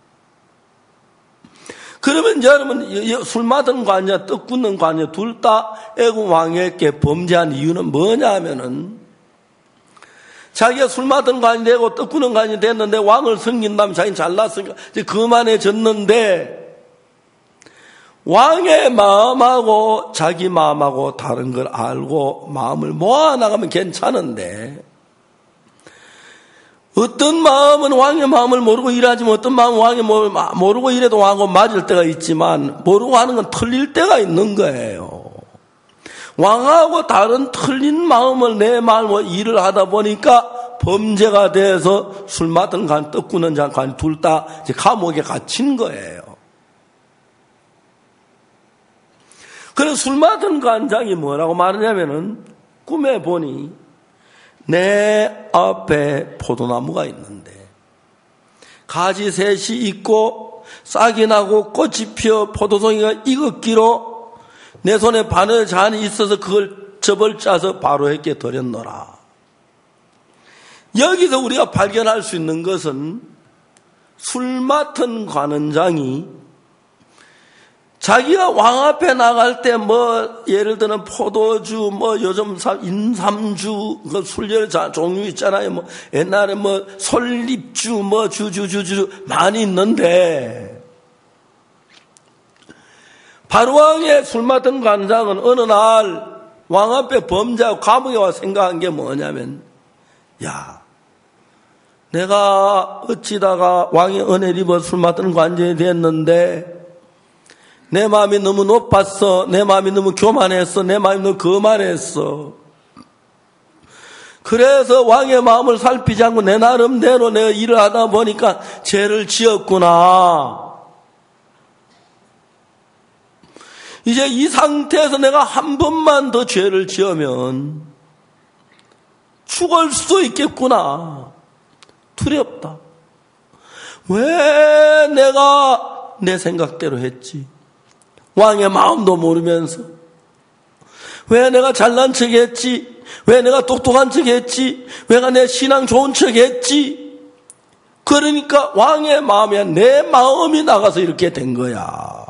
그러면 여러분 술 마든 관자 떡 굽는 관자 둘 다 애국 왕에게 범죄한 이유는 뭐냐 하면은 자기가 술 마든 관이 되고 떡 굽는 관이 됐는데 왕을 섬긴다면 자기는 잘났으니까 이제 그만해졌는데 왕의 마음하고 자기 마음하고 다른 걸 알고 마음을 모아나가면 괜찮은데 어떤 마음은 왕의 마음을 모르고 일하지만 어떤 마음은 왕의 마음을 모르고 일해도 왕하고 맞을 때가 있지만 모르고 하는 건 틀릴 때가 있는 거예요. 왕하고 다른 틀린 마음을 내 마음으로 일을 하다 보니까 범죄가 돼서 술 마든 간 떡 구는 간 둘 다 감옥에 갇힌 거예요. 그래서 술 마든 간장이 뭐라고 말하냐면은 꿈에 보니 내 앞에 포도나무가 있는데 가지 셋이 있고 싹이 나고 꽃이 피어 포도송이가 익었기로 내 손에 바늘 잔이 있어서 그걸 접을 짜서 바로에게 드렸노라. 여기서 우리가 발견할 수 있는 것은 술 맡은 관원장이 자기가 왕 앞에 나갈 때 뭐 예를 들면 포도주 뭐 요즘 인삼주 그 술열 종류 있잖아요. 뭐 옛날에 뭐 솔잎주 뭐 주주주주 많이 있는데 바로왕의 술 맡은 관장은 어느 날 왕 앞에 범죄하고 감옥에 와 생각한 게 뭐냐면 야 내가 어찌다가 왕의 은혜를 입어 술 맡은 관장이 됐는데 내 마음이 너무 높았어. 내 마음이 너무 교만했어. 내 마음이 너무 거만했어. 그래서 왕의 마음을 살피지 않고 내 나름대로 내가 일을 하다 보니까 죄를 지었구나. 이제 이 상태에서 내가 한 번만 더 죄를 지으면 죽을 수도 있겠구나. 두렵다. 왜 내가 내 생각대로 했지? 왕의 마음도 모르면서 왜 내가 잘난 척 했지? 왜 내가 똑똑한 척 했지? 왜 내가 내 신앙 좋은 척 했지? 그러니까 왕의 마음이야. 내 마음이 나가서 이렇게 된 거야.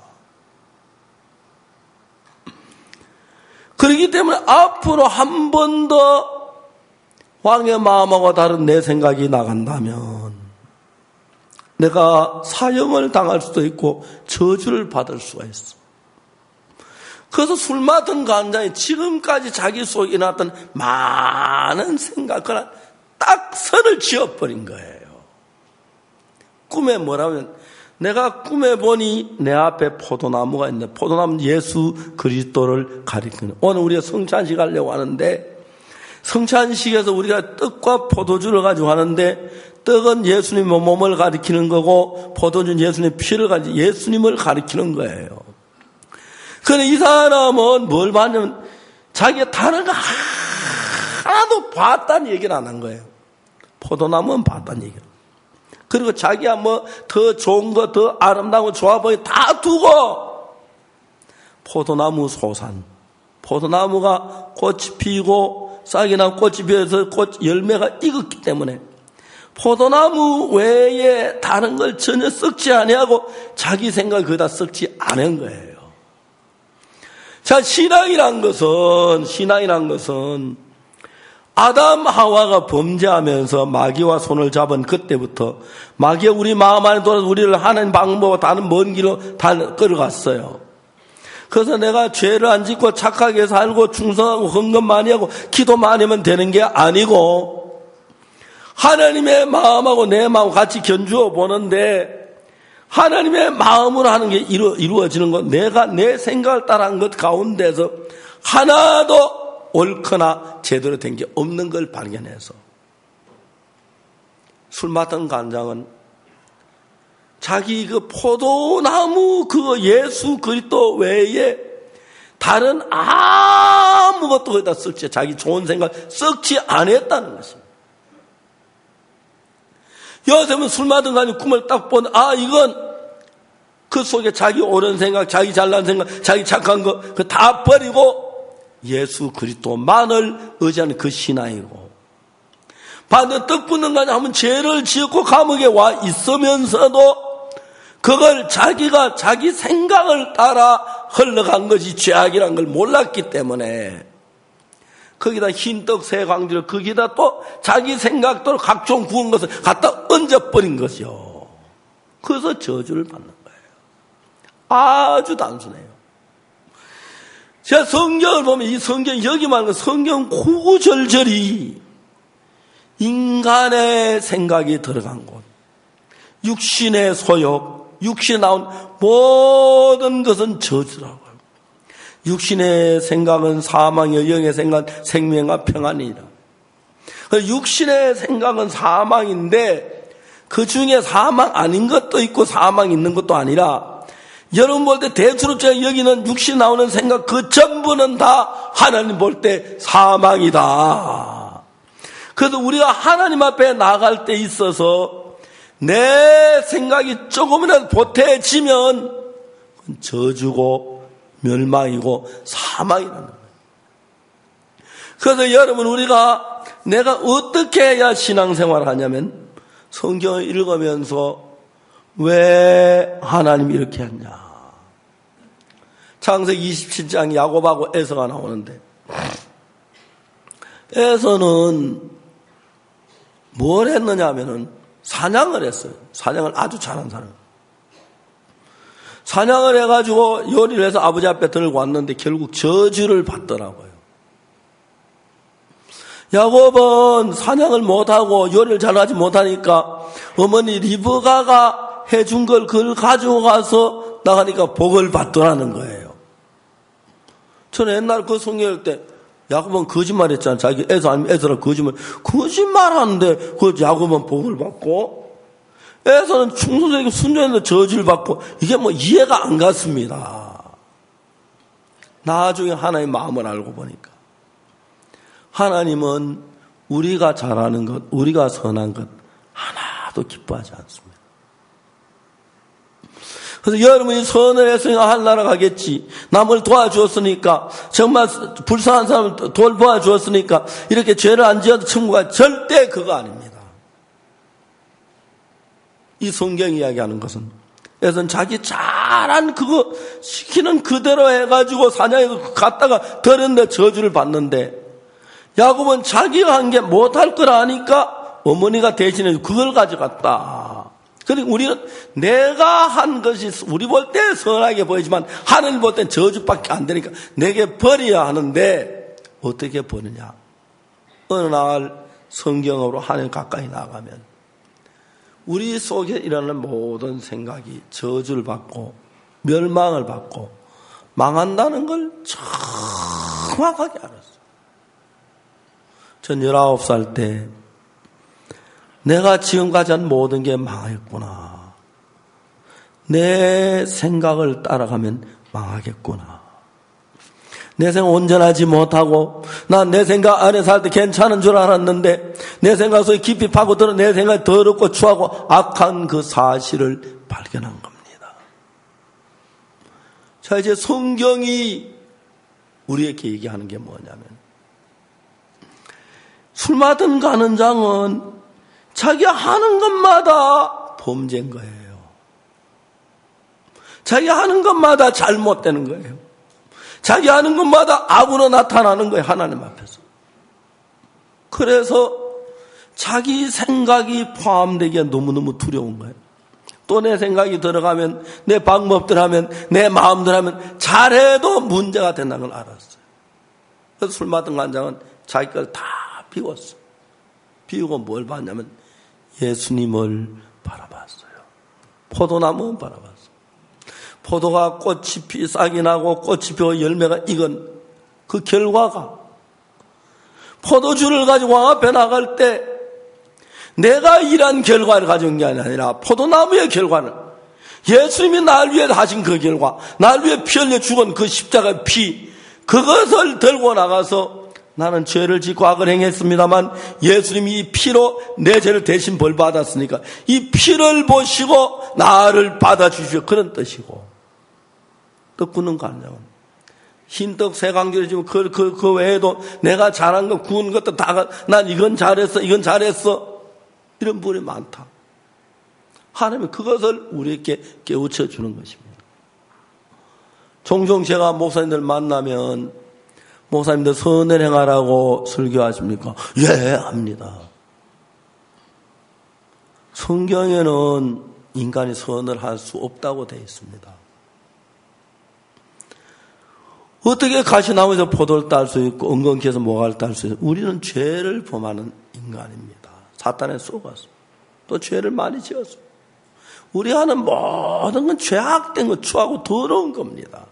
그렇기 때문에 앞으로 한 번 더 왕의 마음하고 다른 내 생각이 나간다면 내가 사형을 당할 수도 있고 저주를 받을 수가 있어. 그래서 술 맡은 간장이 지금까지 자기 속에 났던 많은 생각을 딱 선을 지어버린 거예요. 꿈에 뭐라면 내가 꿈에 보니 내 앞에 포도나무가 있는데 포도나무는 예수 그리스도를 가리키는. 오늘 우리가 성찬식 하려고 하는데 성찬식에서 우리가 떡과 포도주를 가지고 하는데 떡은 예수님의 몸을 가리키는 거고 포도주는 예수님의 피를 가리키는 예수님을 가리키는 거예요. 그런데 이 사람은 뭘 봤냐면 자기가 다른 거 하나도 봤다는 얘기를 안 한 거예요. 포도나무는 봤다는 얘기를. 그리고 자기가 뭐 더 좋은 거, 더 아름다운 좋아 보이 다 두고 포도나무 소산, 포도나무가 꽃이 피고 싹이 나고 꽃이 피어서 꽃 열매가 익었기 때문에 포도나무 외에 다른 걸 전혀 썩지 아니하고 자기 생각을 거기다 썩지 않은 거예요. 자, 신앙이란 것은 신앙이란 것은 아담 하와가 범죄하면서 마귀와 손을 잡은 그때부터 마귀가 우리 마음 안에 돌아서 우리를 하는 방법과 다른 먼 길로 다 끌어갔어요. 그래서 내가 죄를 안 짓고 착하게 살고 충성하고 헌금 많이 하고 기도 많이 하면 되는 게 아니고 하나님의 마음하고 내 마음 같이 견주어 보는데 하나님의 마음으로 하는 게 이루, 이루어지는 것, 내가 내 생각을 따라한 것 가운데서 하나도 옳거나 제대로 된 게 없는 걸 발견해서 술 맡은 간장은 자기 그 포도나무 그 예수 그리스도 외에 다른 아무것도 거기다 썩지 자기 좋은 생각 썩지 않았다는 것입니다. 요즘은 술 맡은 간장 꿈을 딱 보는 아 이건 그 속에 자기 옳은 생각, 자기 잘난 생각, 자기 착한 거 그 다 버리고 예수 그리스도만을 의지하는 그 신앙이고 반대 떡 붓는 간장 하면 죄를 지었고 감옥에 와 있으면서도 그걸 자기가 자기 생각을 따라 흘러간 것이 죄악이라는 걸 몰랐기 때문에 거기다 흰떡 세 광지를 거기다 또 자기 생각대로 각종 구운 것을 갖다 얹어버린 것이요. 그래서 저주를 받는 거예요. 아주 단순해요. 제가 성경을 보면 이 성경 여기 말하는 성경 구구절절이 인간의 생각이 들어간 곳, 육신의 소욕, 육신에 나온 모든 것은 저주라고요. 육신의 생각은 사망이요 영의 생각은 생명과 평안이라. 육신의 생각은 사망인데 그 중에 사망 아닌 것도 있고 사망 있는 것도 아니라 여러분 볼 때 대수롭게 여기는 육신 나오는 생각 그 전부는 다 하나님 볼 때 사망이다. 그래서 우리가 하나님 앞에 나갈 때 있어서 내 생각이 조금이라도 보태지면 저주고 멸망이고 사망이라는 거예요. 그래서 여러분 우리가 내가 어떻게 해야 신앙생활을 하냐면 성경을 읽으면서 왜 하나님이 이렇게 했냐. 창세기 이십칠 장 야곱하고 에서가 나오는데 에서는 뭘 했느냐 하면은 사냥을 했어요. 사냥을 아주 잘한 사람. 사냥을 해가지고 요리를 해서 아버지 앞에 들고 왔는데 결국 저주를 받더라고요. 야곱은 사냥을 못하고 요리를 잘하지 못하니까 어머니 리브가가 해준 걸 그걸 가지고 가서 나가니까 복을 받더라는 거예요. 저는 옛날 그 성경일 때 야곱은 거짓말했잖아. 자기 에서 아니면 에서라 거짓말. 거짓말하는데 그 야곱은 복을 받고 에서는 충성되고 순종했는데 저주를 받고 이게 뭐 이해가 안 갔습니다. 나중에 하나님의 마음을 알고 보니까 하나님은 우리가 잘하는 것, 우리가 선한 것 하나도 기뻐하지 않습니다. 그래서 여러분이 선을 했으니까 하늘나라 가겠지. 남을 도와주었으니까, 정말 불쌍한 사람을 도와주었으니까 이렇게 죄를 안 지어도 천국가 절대 그거 아닙니다. 이 성경 이야기하는 것은 그래서 자기 잘한 그거 시키는 그대로 해가지고 사냥에 갔다가 들었는데 저주를 받는데, 야곱은 자기가 한 게 못할 걸 아니까 어머니가 대신해 그걸 가져갔다. 그러니까 우리는 내가 한 것이 우리 볼 때 선하게 보이지만 하늘 볼 땐 저주밖에 안 되니까 내게 버려야 하는데 어떻게 버느냐. 어느 날 성경으로 하늘 가까이 나가면 우리 속에 일어나는 모든 생각이 저주를 받고 멸망을 받고 망한다는 걸 정확하게 알았어요. 전 열아홉 살 때 내가 지금까지 한 모든 게 망했구나. 내 생각을 따라가면 망하겠구나. 내 생각 온전하지 못하고 난 내 생각 안에 살 때 괜찮은 줄 알았는데 내 생각 속에 깊이 파고들어 내 생각이 더럽고 추하고 악한 그 사실을 발견한 겁니다. 자, 이제 성경이 우리에게 얘기하는 게 뭐냐면 술 맡은 가는 장은 자기가 하는 것마다 범죄인 거예요. 자기가 하는 것마다 잘못되는 거예요. 자기 하는 것마다 악으로 나타나는 거예요. 하나님 앞에서. 그래서 자기 생각이 포함되기가 너무너무 두려운 거예요. 또 내 생각이 들어가면 내 방법들 하면 내 마음들 하면 잘해도 문제가 된다는 걸 알았어요. 그래서 술 맡은 간장은 자기 걸 다 비웠어. 비우고 뭘 봤냐면 예수님을 바라봤어요. 포도나무 바라봤어요. 포도가 꽃이 피, 싹이 나고 꽃이 피고 열매가 익은 그 결과가 포도주를 가지고 왕 앞에 나갈 때 내가 일한 결과를 가져온 게 아니라 포도나무의 결과는 예수님이 날 위해 하신 그 결과, 날 위해 피 흘려 죽은 그 십자가의 피, 그것을 들고 나가서 나는 죄를 짓고 악을 행했습니다만 예수님이 이 피로 내 죄를 대신 벌 받았으니까 이 피를 보시고 나를 받아주시오. 그런 뜻이고, 떡 굽는 간장은 흰떡 세 강조를 지금 그, 그, 그 외에도 내가 잘한 거 구운 것도 다 난 이건 잘했어 이건 잘했어 이런 분이 많다. 하나님은 그것을 우리에게 깨우쳐 주는 것입니다. 종종 제가 목사님들 만나면 목사님들 선을 행하라고 설교하십니까? 예, 합니다. 성경에는 인간이 선을 할 수 없다고 되어 있습니다. 어떻게 가시나무에서 포도를 딸 수 있고 엉겅퀴에서 모가를 딸 수 있고, 우리는 죄를 범하는 인간입니다. 사탄에 속았어. 또 죄를 많이 지었어. 우리 하는 모든 건 죄악된 거, 추하고 더러운 겁니다.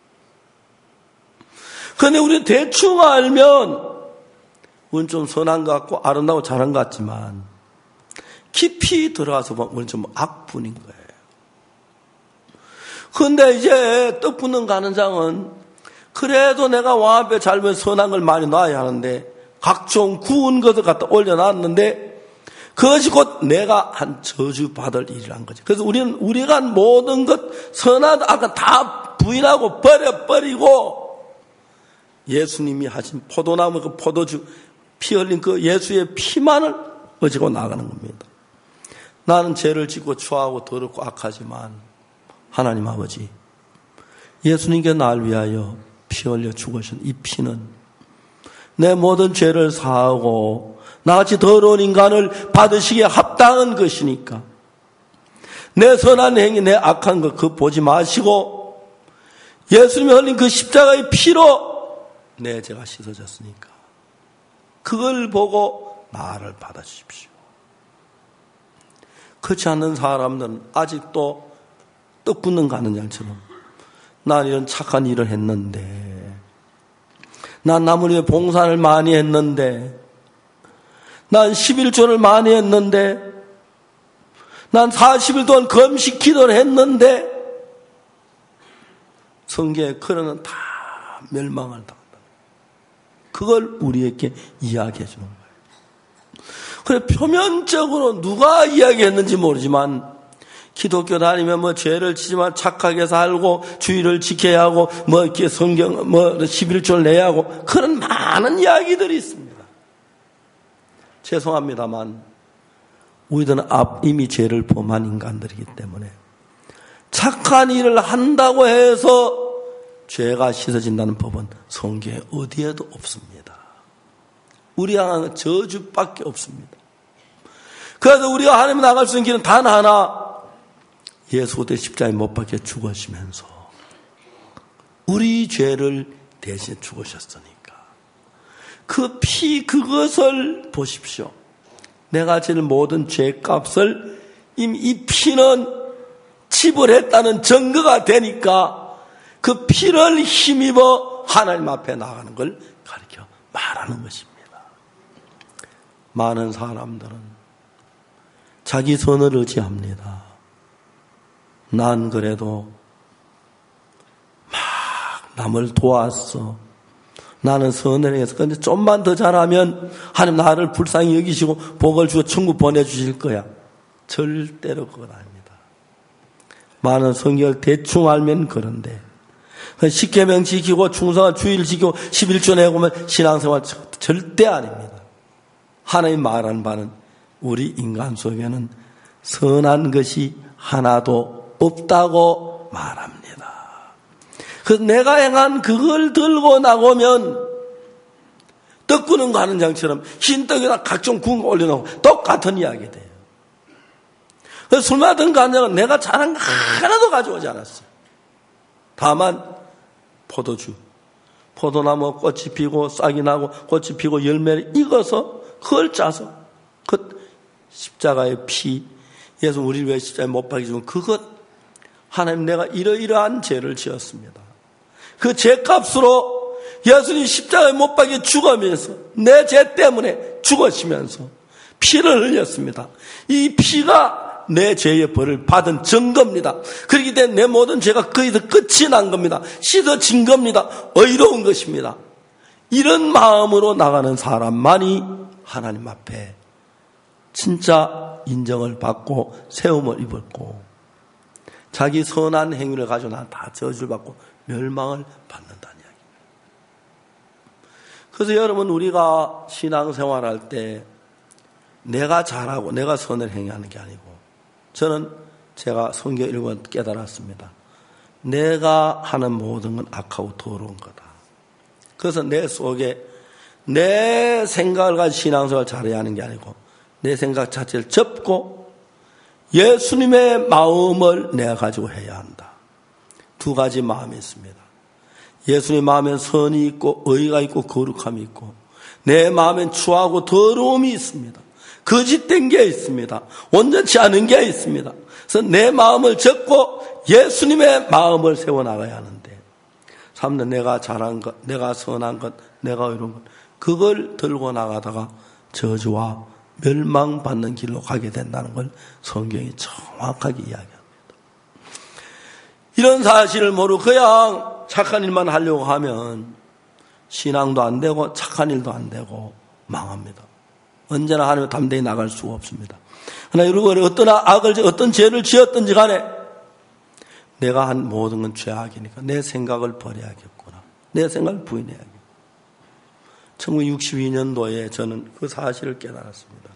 그런데 우리 대충 알면 우리는 좀 선한 것 같고 아름다고 잘한 것 같지만 깊이 들어가서 보면 우리는 좀 악분인 거예요. 그런데 이제 떡 붓는 간장은 그래도 내가 왕 앞에 잘못 선한 걸 많이 놔야 하는데 각종 구운 것을 갖다 올려놨는데 그것이 곧 내가 한 저주 받을 일이란 거죠. 그래서 우리는 우리가 한 모든 것 선하다 악은 다 부인하고 버려버리고 예수님이 하신 포도나무 그 포도주 피 흘린 그 예수의 피만을 가지고 나가는 겁니다. 나는 죄를 짓고 추하고 더럽고 악하지만 하나님 아버지, 예수님께 날 위하여 피 흘려 죽으신 이 피는 내 모든 죄를 사하고 나같이 더러운 인간을 받으시기에 합당한 것이니까 내 선한 행위 내 악한 것 그거 보지 마시고 예수님이 흘린 그 십자가의 피로 내 죄가 씻어졌으니까 그걸 보고 나를 받아주십시오. 그렇지 않는 사람들은 아직도 떡 붓는 간장처럼 난 이런 착한 일을 했는데 난 남을 위해 봉사를 많이 했는데, 난 십일조를 많이 했는데, 난 사십 일 동안 금식 기도를 했는데, 성경에 그러는 다 멸망을 당한다. 그걸 우리에게 이야기해 주는 거예요. 그래, 표면적으로 누가 이야기했는지 모르지만, 기독교 다니면 뭐 죄를 지지만 착하게 살고 주의를 지켜야 하고 뭐 이렇게 성경 뭐 십일조를 내야 하고 그런 많은 이야기들이 있습니다. 죄송합니다만 우리들은 이미 죄를 범한 인간들이기 때문에 착한 일을 한다고 해서 죄가 씻어진다는 법은 성경에 어디에도 없습니다. 우리 향한 저주밖에 없습니다. 그래서 우리가 하나님 나갈 수 있는 길은 단 하나, 예수 그리스도의 십자가에 못 박혀 죽으시면서 우리 죄를 대신 죽으셨으니까 그 피 그것을 보십시오. 내가 지을 모든 죄값을 이미 이 피는 지불했다는 증거가 되니까 그 피를 힘입어 하나님 앞에 나가는 걸 가르쳐 말하는 것입니다. 많은 사람들은 자기 선을 의지합니다. 난 그래도 막 남을 도왔어. 나는 선을 해서. 그런데 좀만 더 잘하면 하나님 나를 불쌍히 여기시고 복을 주어 천국 보내주실 거야. 절대로 그건 아닙니다. 많은 성경을 대충 알면 그런데 십계명 지키고 충성한 주의를 지키고 십일조 내고 오면 신앙생활 절대 아닙니다. 하나님 말하는 바는 우리 인간 속에는 선한 것이 하나도 없다고 말합니다. 그래서 내가 행한 그걸 들고 나오면 떡 구는 거 하는 장처럼 흰 떡에다 각종 구운 거 올려놓고 똑같은 이야기 돼요. 그래서 술 마던 간장은 내가 잘한 거 하나도 가져오지 않았어요. 다만 포도주, 포도나무 꽃이 피고 싹이 나고 꽃이 피고 열매를 익어서 그걸 짜서 그 십자가의 피, 예수 우리를 위해 십자가에 못 박히시면 그것 하나님 내가 이러이러한 죄를 지었습니다. 그 죄값으로 예수님 십자가에 못 박혀 죽으면서 내 죄 때문에 죽으시면서 피를 흘렸습니다. 이 피가 내 죄의 벌을 받은 증거입니다. 그렇기 때문에 내 모든 죄가 거기서 끝이 난 겁니다. 씻어진 겁니다. 의로운 것입니다. 이런 마음으로 나가는 사람만이 하나님 앞에 진짜 인정을 받고 세움을 입었고 자기 선한 행위를 가지고 난 다 저주를 받고 멸망을 받는다는 이야기입니다. 그래서 여러분 우리가 신앙생활할 때 내가 잘하고 내가 선을 행하는 게 아니고 저는 제가 성경 읽어 깨달았습니다. 내가 하는 모든 건 악하고 더러운 거다. 그래서 내 속에 내 생각을 가지고 신앙생활을 잘해야 하는 게 아니고 내 생각 자체를 접고 예수님의 마음을 내가 가지고 해야 한다. 두 가지 마음이 있습니다. 예수님의 마음엔 선이 있고 의가 있고 거룩함이 있고 내 마음엔 추하고 더러움이 있습니다. 거짓된 게 있습니다. 온전치 않은 게 있습니다. 그래서 내 마음을 접고 예수님의 마음을 세워나가야 하는데 삼는 내가 잘한 것, 내가 선한 것, 내가 이런 것 그걸 들고 나가다가 저주와 멸망받는 길로 가게 된다는 걸 성경이 정확하게 이야기합니다. 이런 사실을 모르고 그냥 착한 일만 하려고 하면 신앙도 안 되고 착한 일도 안 되고 망합니다. 언제나 하나님의 담대히 나갈 수가 없습니다. 그러나 여러분 어떤 악을 어떤 죄를 지었든지 간에 내가 한 모든 건 죄악이니까 내 생각을 버려야겠구나. 내 생각을 부인해야겠구나. 천구백육십이 년도에 저는 그 사실을 깨달았습니다.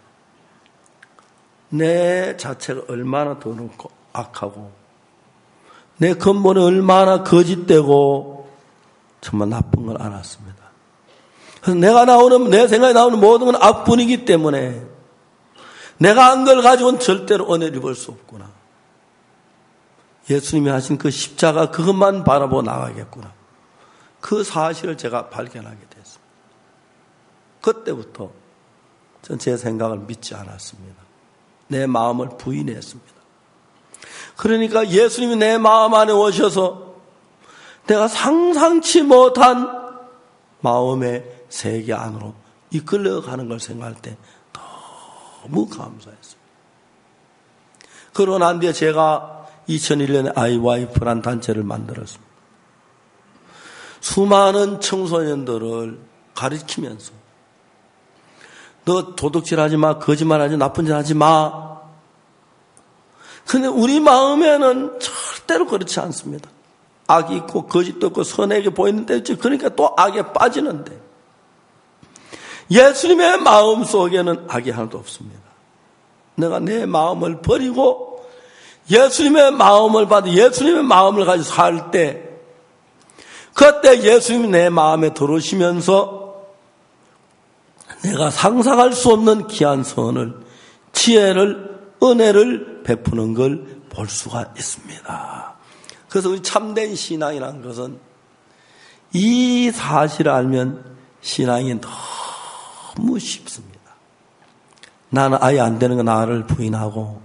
내 자체가 얼마나 더럽고 악하고 내 근본이 얼마나 거짓되고 정말 나쁜 걸 알았습니다. 그래서 내가 나오는 내 생각에 나오는 모든 건 악뿐이기 때문에 내가 한 걸 가지고는 절대로 은혜를 입을 수 없구나. 예수님이 하신 그 십자가 그것만 바라보고 나가겠구나. 그 사실을 제가 발견하게 됐습니다. 그때부터 전 제 생각을 믿지 않았습니다. 내 마음을 부인했습니다. 그러니까 예수님이 내 마음 안에 오셔서 내가 상상치 못한 마음의 세계 안으로 이끌려가는 걸 생각할 때 너무 감사했어요. 그러고 난 뒤에 제가 이천일 년에 아이와이프란 단체를 만들었습니다. 수많은 청소년들을 가르치면서 너 도둑질하지 마, 거짓말하지, 나쁜 짓 하지 마. 근데 우리 마음에는 절대로 그렇지 않습니다. 악이 있고 거짓도 있고 선하게 보이는데 그러니까 또 악에 빠지는데 예수님의 마음 속에는 악이 하나도 없습니다. 내가 내 마음을 버리고 예수님의 마음을 받아 예수님의 마음을 가지고 살 때 그때 예수님이 내 마음에 들어오시면서 내가 상상할 수 없는 귀한 선을, 지혜를, 은혜를 베푸는 걸 볼 수가 있습니다. 그래서 우리 참된 신앙이라는 것은 이 사실을 알면 신앙이 너무 쉽습니다. 나는 아예 안 되는 거 나를 부인하고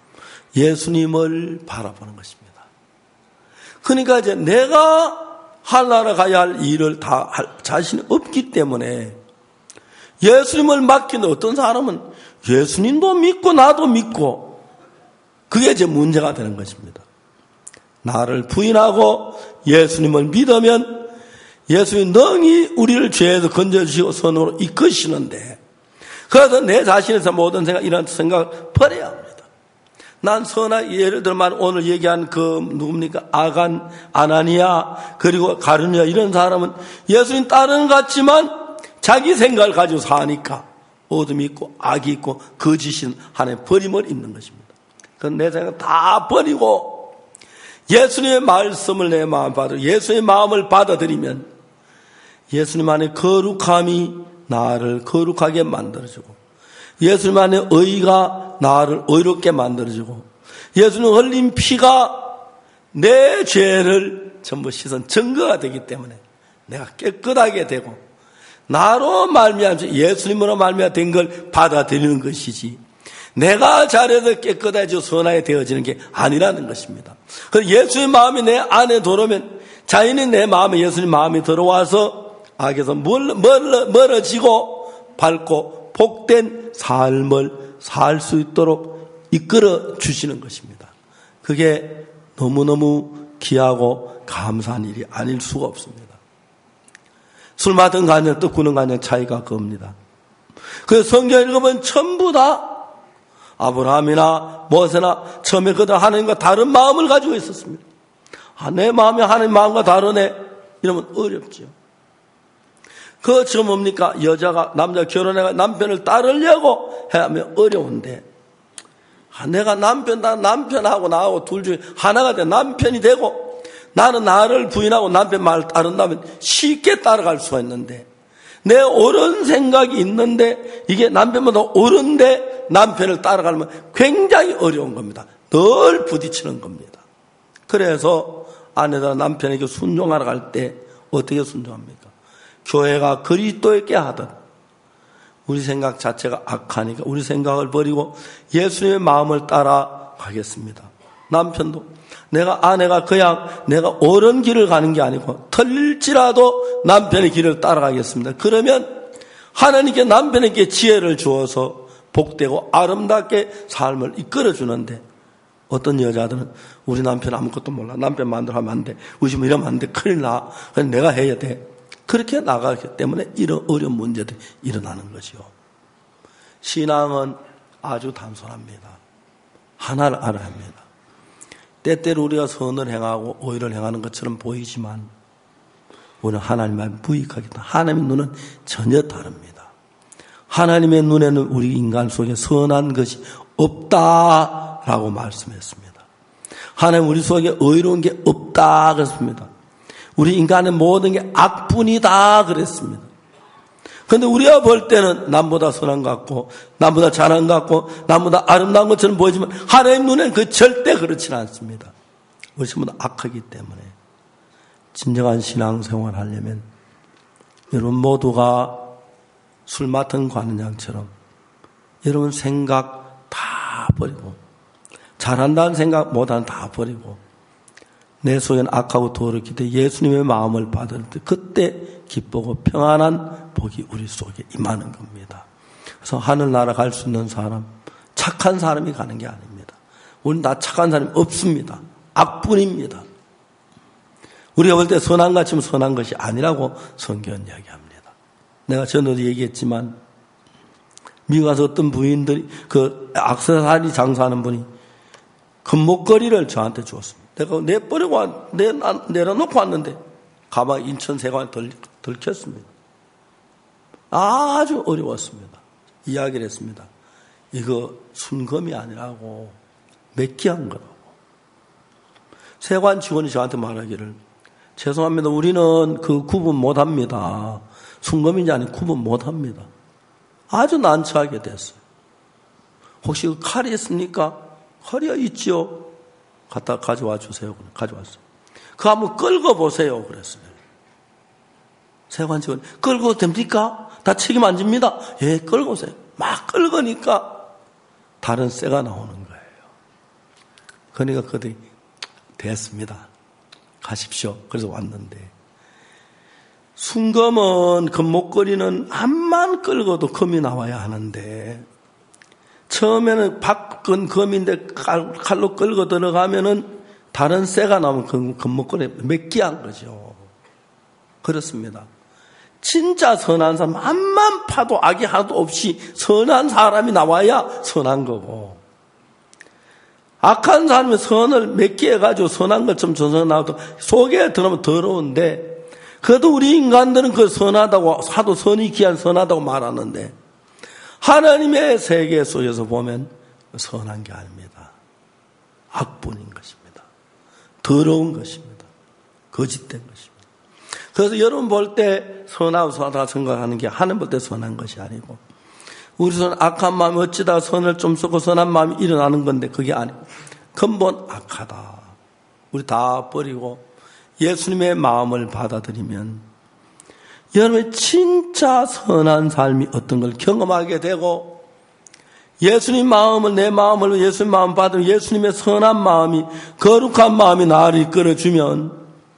예수님을 바라보는 것입니다. 그러니까 이제 내가 하나라 가야 할 일을 다 할 자신이 없기 때문에 예수님을 맡기는 어떤 사람은 예수님도 믿고 나도 믿고 그게 이제 문제가 되는 것입니다. 나를 부인하고 예수님을 믿으면 예수님이 능히 우리를 죄에서 건져주시고 선으로 이끄시는데 그래서 내 자신에서 모든 생각 이런 생각을 버려야 합니다. 난 선하 예를 들면 오늘 얘기한 그 누굽니까 아간 아나니아 그리고 가룟리아 이런 사람은 예수님 따르는 것 같지만 자기 생각을 가지고 사니까 어둠이 있고 악이 있고 거짓인 하나의 버림을 입는 것입니다. 그건 내 생각 다 버리고 예수님의 말씀을 내 마음 받아 예수의 마음을 받아들이면 예수님 안에 거룩함이 나를 거룩하게 만들어주고 예수님 안에 의가 나를 의롭게 만들어주고 예수님 흘린 피가 내 죄를 전부 씻은 증거가 되기 때문에 내가 깨끗하게 되고 나로 말미암아 예수님으로 말미암아 된 걸 받아들이는 것이지 내가 잘해서 깨끗해지고 선하게 되어지는 게 아니라는 것입니다. 그래서 예수의 마음이 내 안에 들어오면 자연히 내 마음에 예수님 마음이 들어와서 악에서 멀어지고 밝고 복된 삶을 살 수 있도록 이끌어 주시는 것입니다. 그게 너무너무 귀하고 감사한 일이 아닐 수가 없습니다. 술 마든 간역 또 구는 간역 차이가 큽니다. 그래서 성경 읽으면 전부 다 아브라함이나 모세나 처음에 그들 하나님과 다른 마음을 가지고 있었습니다. 아, 내 마음이 하나님 마음과 다르네 이러면 어렵죠. 그거 지금 뭡니까? 여자가 남자 결혼해가 남편을 따르려고 하면 어려운데 아, 내가 남편 나 남편하고 나하고 둘 중에 하나가 돼 남편이 되고 나는 나를 부인하고 남편 말을 따른다면 쉽게 따라갈 수가 있는데 내 옳은 생각이 있는데 이게 남편보다 옳은데 남편을 따라가려면 굉장히 어려운 겁니다. 늘 부딪히는 겁니다. 그래서 아내가 남편에게 순종하러 갈 때 어떻게 순종합니까? 교회가 그리스도에게 하듯 우리 생각 자체가 악하니까 우리 생각을 버리고 예수님의 마음을 따라 가겠습니다. 남편도 내가 아내가 그냥 내가 옳은 길을 가는 게 아니고 틀릴지라도 남편의 길을 따라가겠습니다. 그러면 하나님께 남편에게 지혜를 주어서 복되고 아름답게 삶을 이끌어주는데 어떤 여자들은 우리 남편 아무것도 몰라. 남편 마음대로 하면 안 돼. 우리 집 이러면 안 돼. 큰일 나. 그냥 내가 해야 돼. 그렇게 나가기 때문에 이런 어려운 문제들이 일어나는 거죠. 신앙은 아주 단순합니다. 하나를 알아야 합니다. 때때로 우리가 선을 행하고 오해를 행하는 것처럼 보이지만 우리는 하나님의 무익하기 때문에 하나님의 눈은 전혀 다릅니다. 하나님의 눈에는 우리 인간 속에 선한 것이 없다라고 말씀했습니다. 하나님 우리 속에 의로운 게 없다 그랬습니다. 우리 인간의 모든 게 악뿐이다 그랬습니다. 그런데 우리가 볼 때는 남보다 선한 것 같고 남보다 잘한 것 같고 남보다 아름다운 것처럼 보이지만 하나님 눈에는 그 절대 그렇지는 않습니다. 우리 전부 다 악하기 때문에 진정한 신앙생활을 하려면 여러분 모두가 술 맡은 관원장처럼 여러분 생각 다 버리고 잘한다는 생각 못하는 다 버리고 내 속에는 악하고 더럽기 때문에 예수님의 마음을 받을 때 그때 기쁘고 평안한 복이 우리 속에 임하는 겁니다. 그래서 하늘나라 갈 수 있는 사람, 착한 사람이 가는 게 아닙니다. 우리는 다 착한 사람이 없습니다. 악뿐입니다. 우리가 볼 때 선한 것 같지만 선한 것이 아니라고 성경은 이야기합니다. 내가 전에도 얘기했지만 미국 가서 어떤 부인들이 그 액세서리 장사하는 분이 금목걸이를 저한테 주었습니다. 내가 내버리고 내, 내려놓고 왔는데 가방 인천 세관에 들, 들켰습니다. 아주 어려웠습니다. 이야기를 했습니다. 이거 순금이 아니라고 맥기한 거라고. 세관 직원이 저한테 말하기를 죄송합니다. 우리는 그 구분 못합니다. 순금인지 아닌 구분 못합니다. 아주 난처하게 됐어요. 혹시 그 칼이 있습니까? 칼이 있지요. 갖다 가져와 주세요. 가져왔어요. 그거 한번 끌고 보세요. 그랬어요. 세관 직원 끌고 됩니까? 다 책임 안 집니다. 예, 끌고 오세요. 막 끌고니까 다른 쇠가 나오는 거예요. 그러니까 그들이 됐습니다. 가십시오. 그래서 왔는데 순금은 금목걸이는 암만 끌고도 금이 나와야 하는데 처음에는 박은 금인데 칼, 칼로 끌고 들어가면은 다른 쇠가 나오면 그 금목걸이 맥기한 거죠. 그렇습니다. 진짜 선한 사람 암만 파도 악이 하나도 없이 선한 사람이 나와야 선한 거고 악한 사람이 선을 맥기해가지고 선한 것처럼 전선 나와도 속에 들어오면 더러운데 그래도 우리 인간들은 그 선하다고 하도 선이 귀한 선하다고 말하는데 하나님의 세계 속에서 보면 선한 게 아닙니다. 악뿐인 것입니다. 더러운 것입니다. 거짓된 것입니다. 그래서 여러분 볼 때 선하고 선하다 생각하는 게 하나님 볼 때 선한 것이 아니고 우리 손 악한 마음이 어찌다 선을 좀 쏟고 선한 마음이 일어나는 건데 그게 아니고 근본 악하다. 우리 다 버리고 예수님의 마음을 받아들이면 여러분의 진짜 선한 삶이 어떤 걸 경험하게 되고 예수님 마음을 내 마음을 예수님 마음 받으면 예수님의 선한 마음이 거룩한 마음이 나를 이끌어주면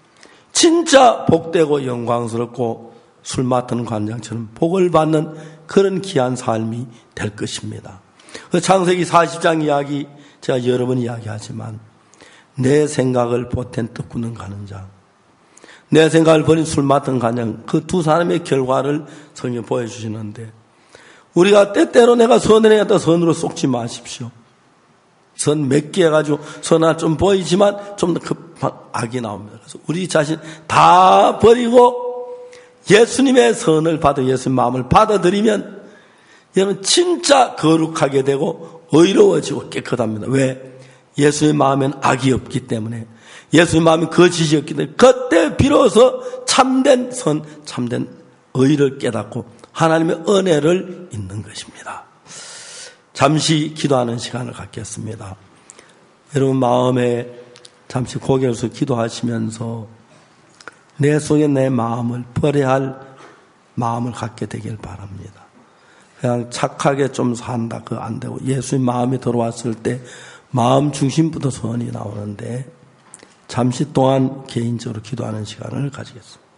진짜 복되고 영광스럽고 술 맡은 관장처럼 복을 받는 그런 귀한 삶이 될 것입니다. 창세기 사십 장 이야기 제가 여러 번 이야기하지만 내 생각을 보탠 떡구는 가는 자 내 생각을 버린 술 맡은 관장 그 두 사람의 결과를 성경 보여주시는데 우리가 때때로 내가 선을 해야 선으로 속지 마십시오. 선 몇 개 해가지고 선을 좀 보이지만 좀 더 급한 악이 나옵니다. 그래서 우리 자신 다 버리고 예수님의 선을 받아 예수님 마음을 받아들이면 여러분 진짜 거룩하게 되고 의로워지고 깨끗합니다. 왜? 예수님 마음에는 악이 없기 때문에 예수님 마음이 거짓이 없기 때문에 그때 비로소 참된 선, 참된 의를 깨닫고 하나님의 은혜를 잊는 것입니다. 잠시 기도하는 시간을 갖겠습니다. 여러분 마음에 잠시 고개를 숙여 기도하시면서 내 속에 내 마음을 버려야 할 마음을 갖게 되길 바랍니다. 그냥 착하게 좀 산다 그거 안 되고 예수님 마음이 들어왔을 때 마음 중심부터 선이 나오는데 잠시 동안 개인적으로 기도하는 시간을 가지겠습니다.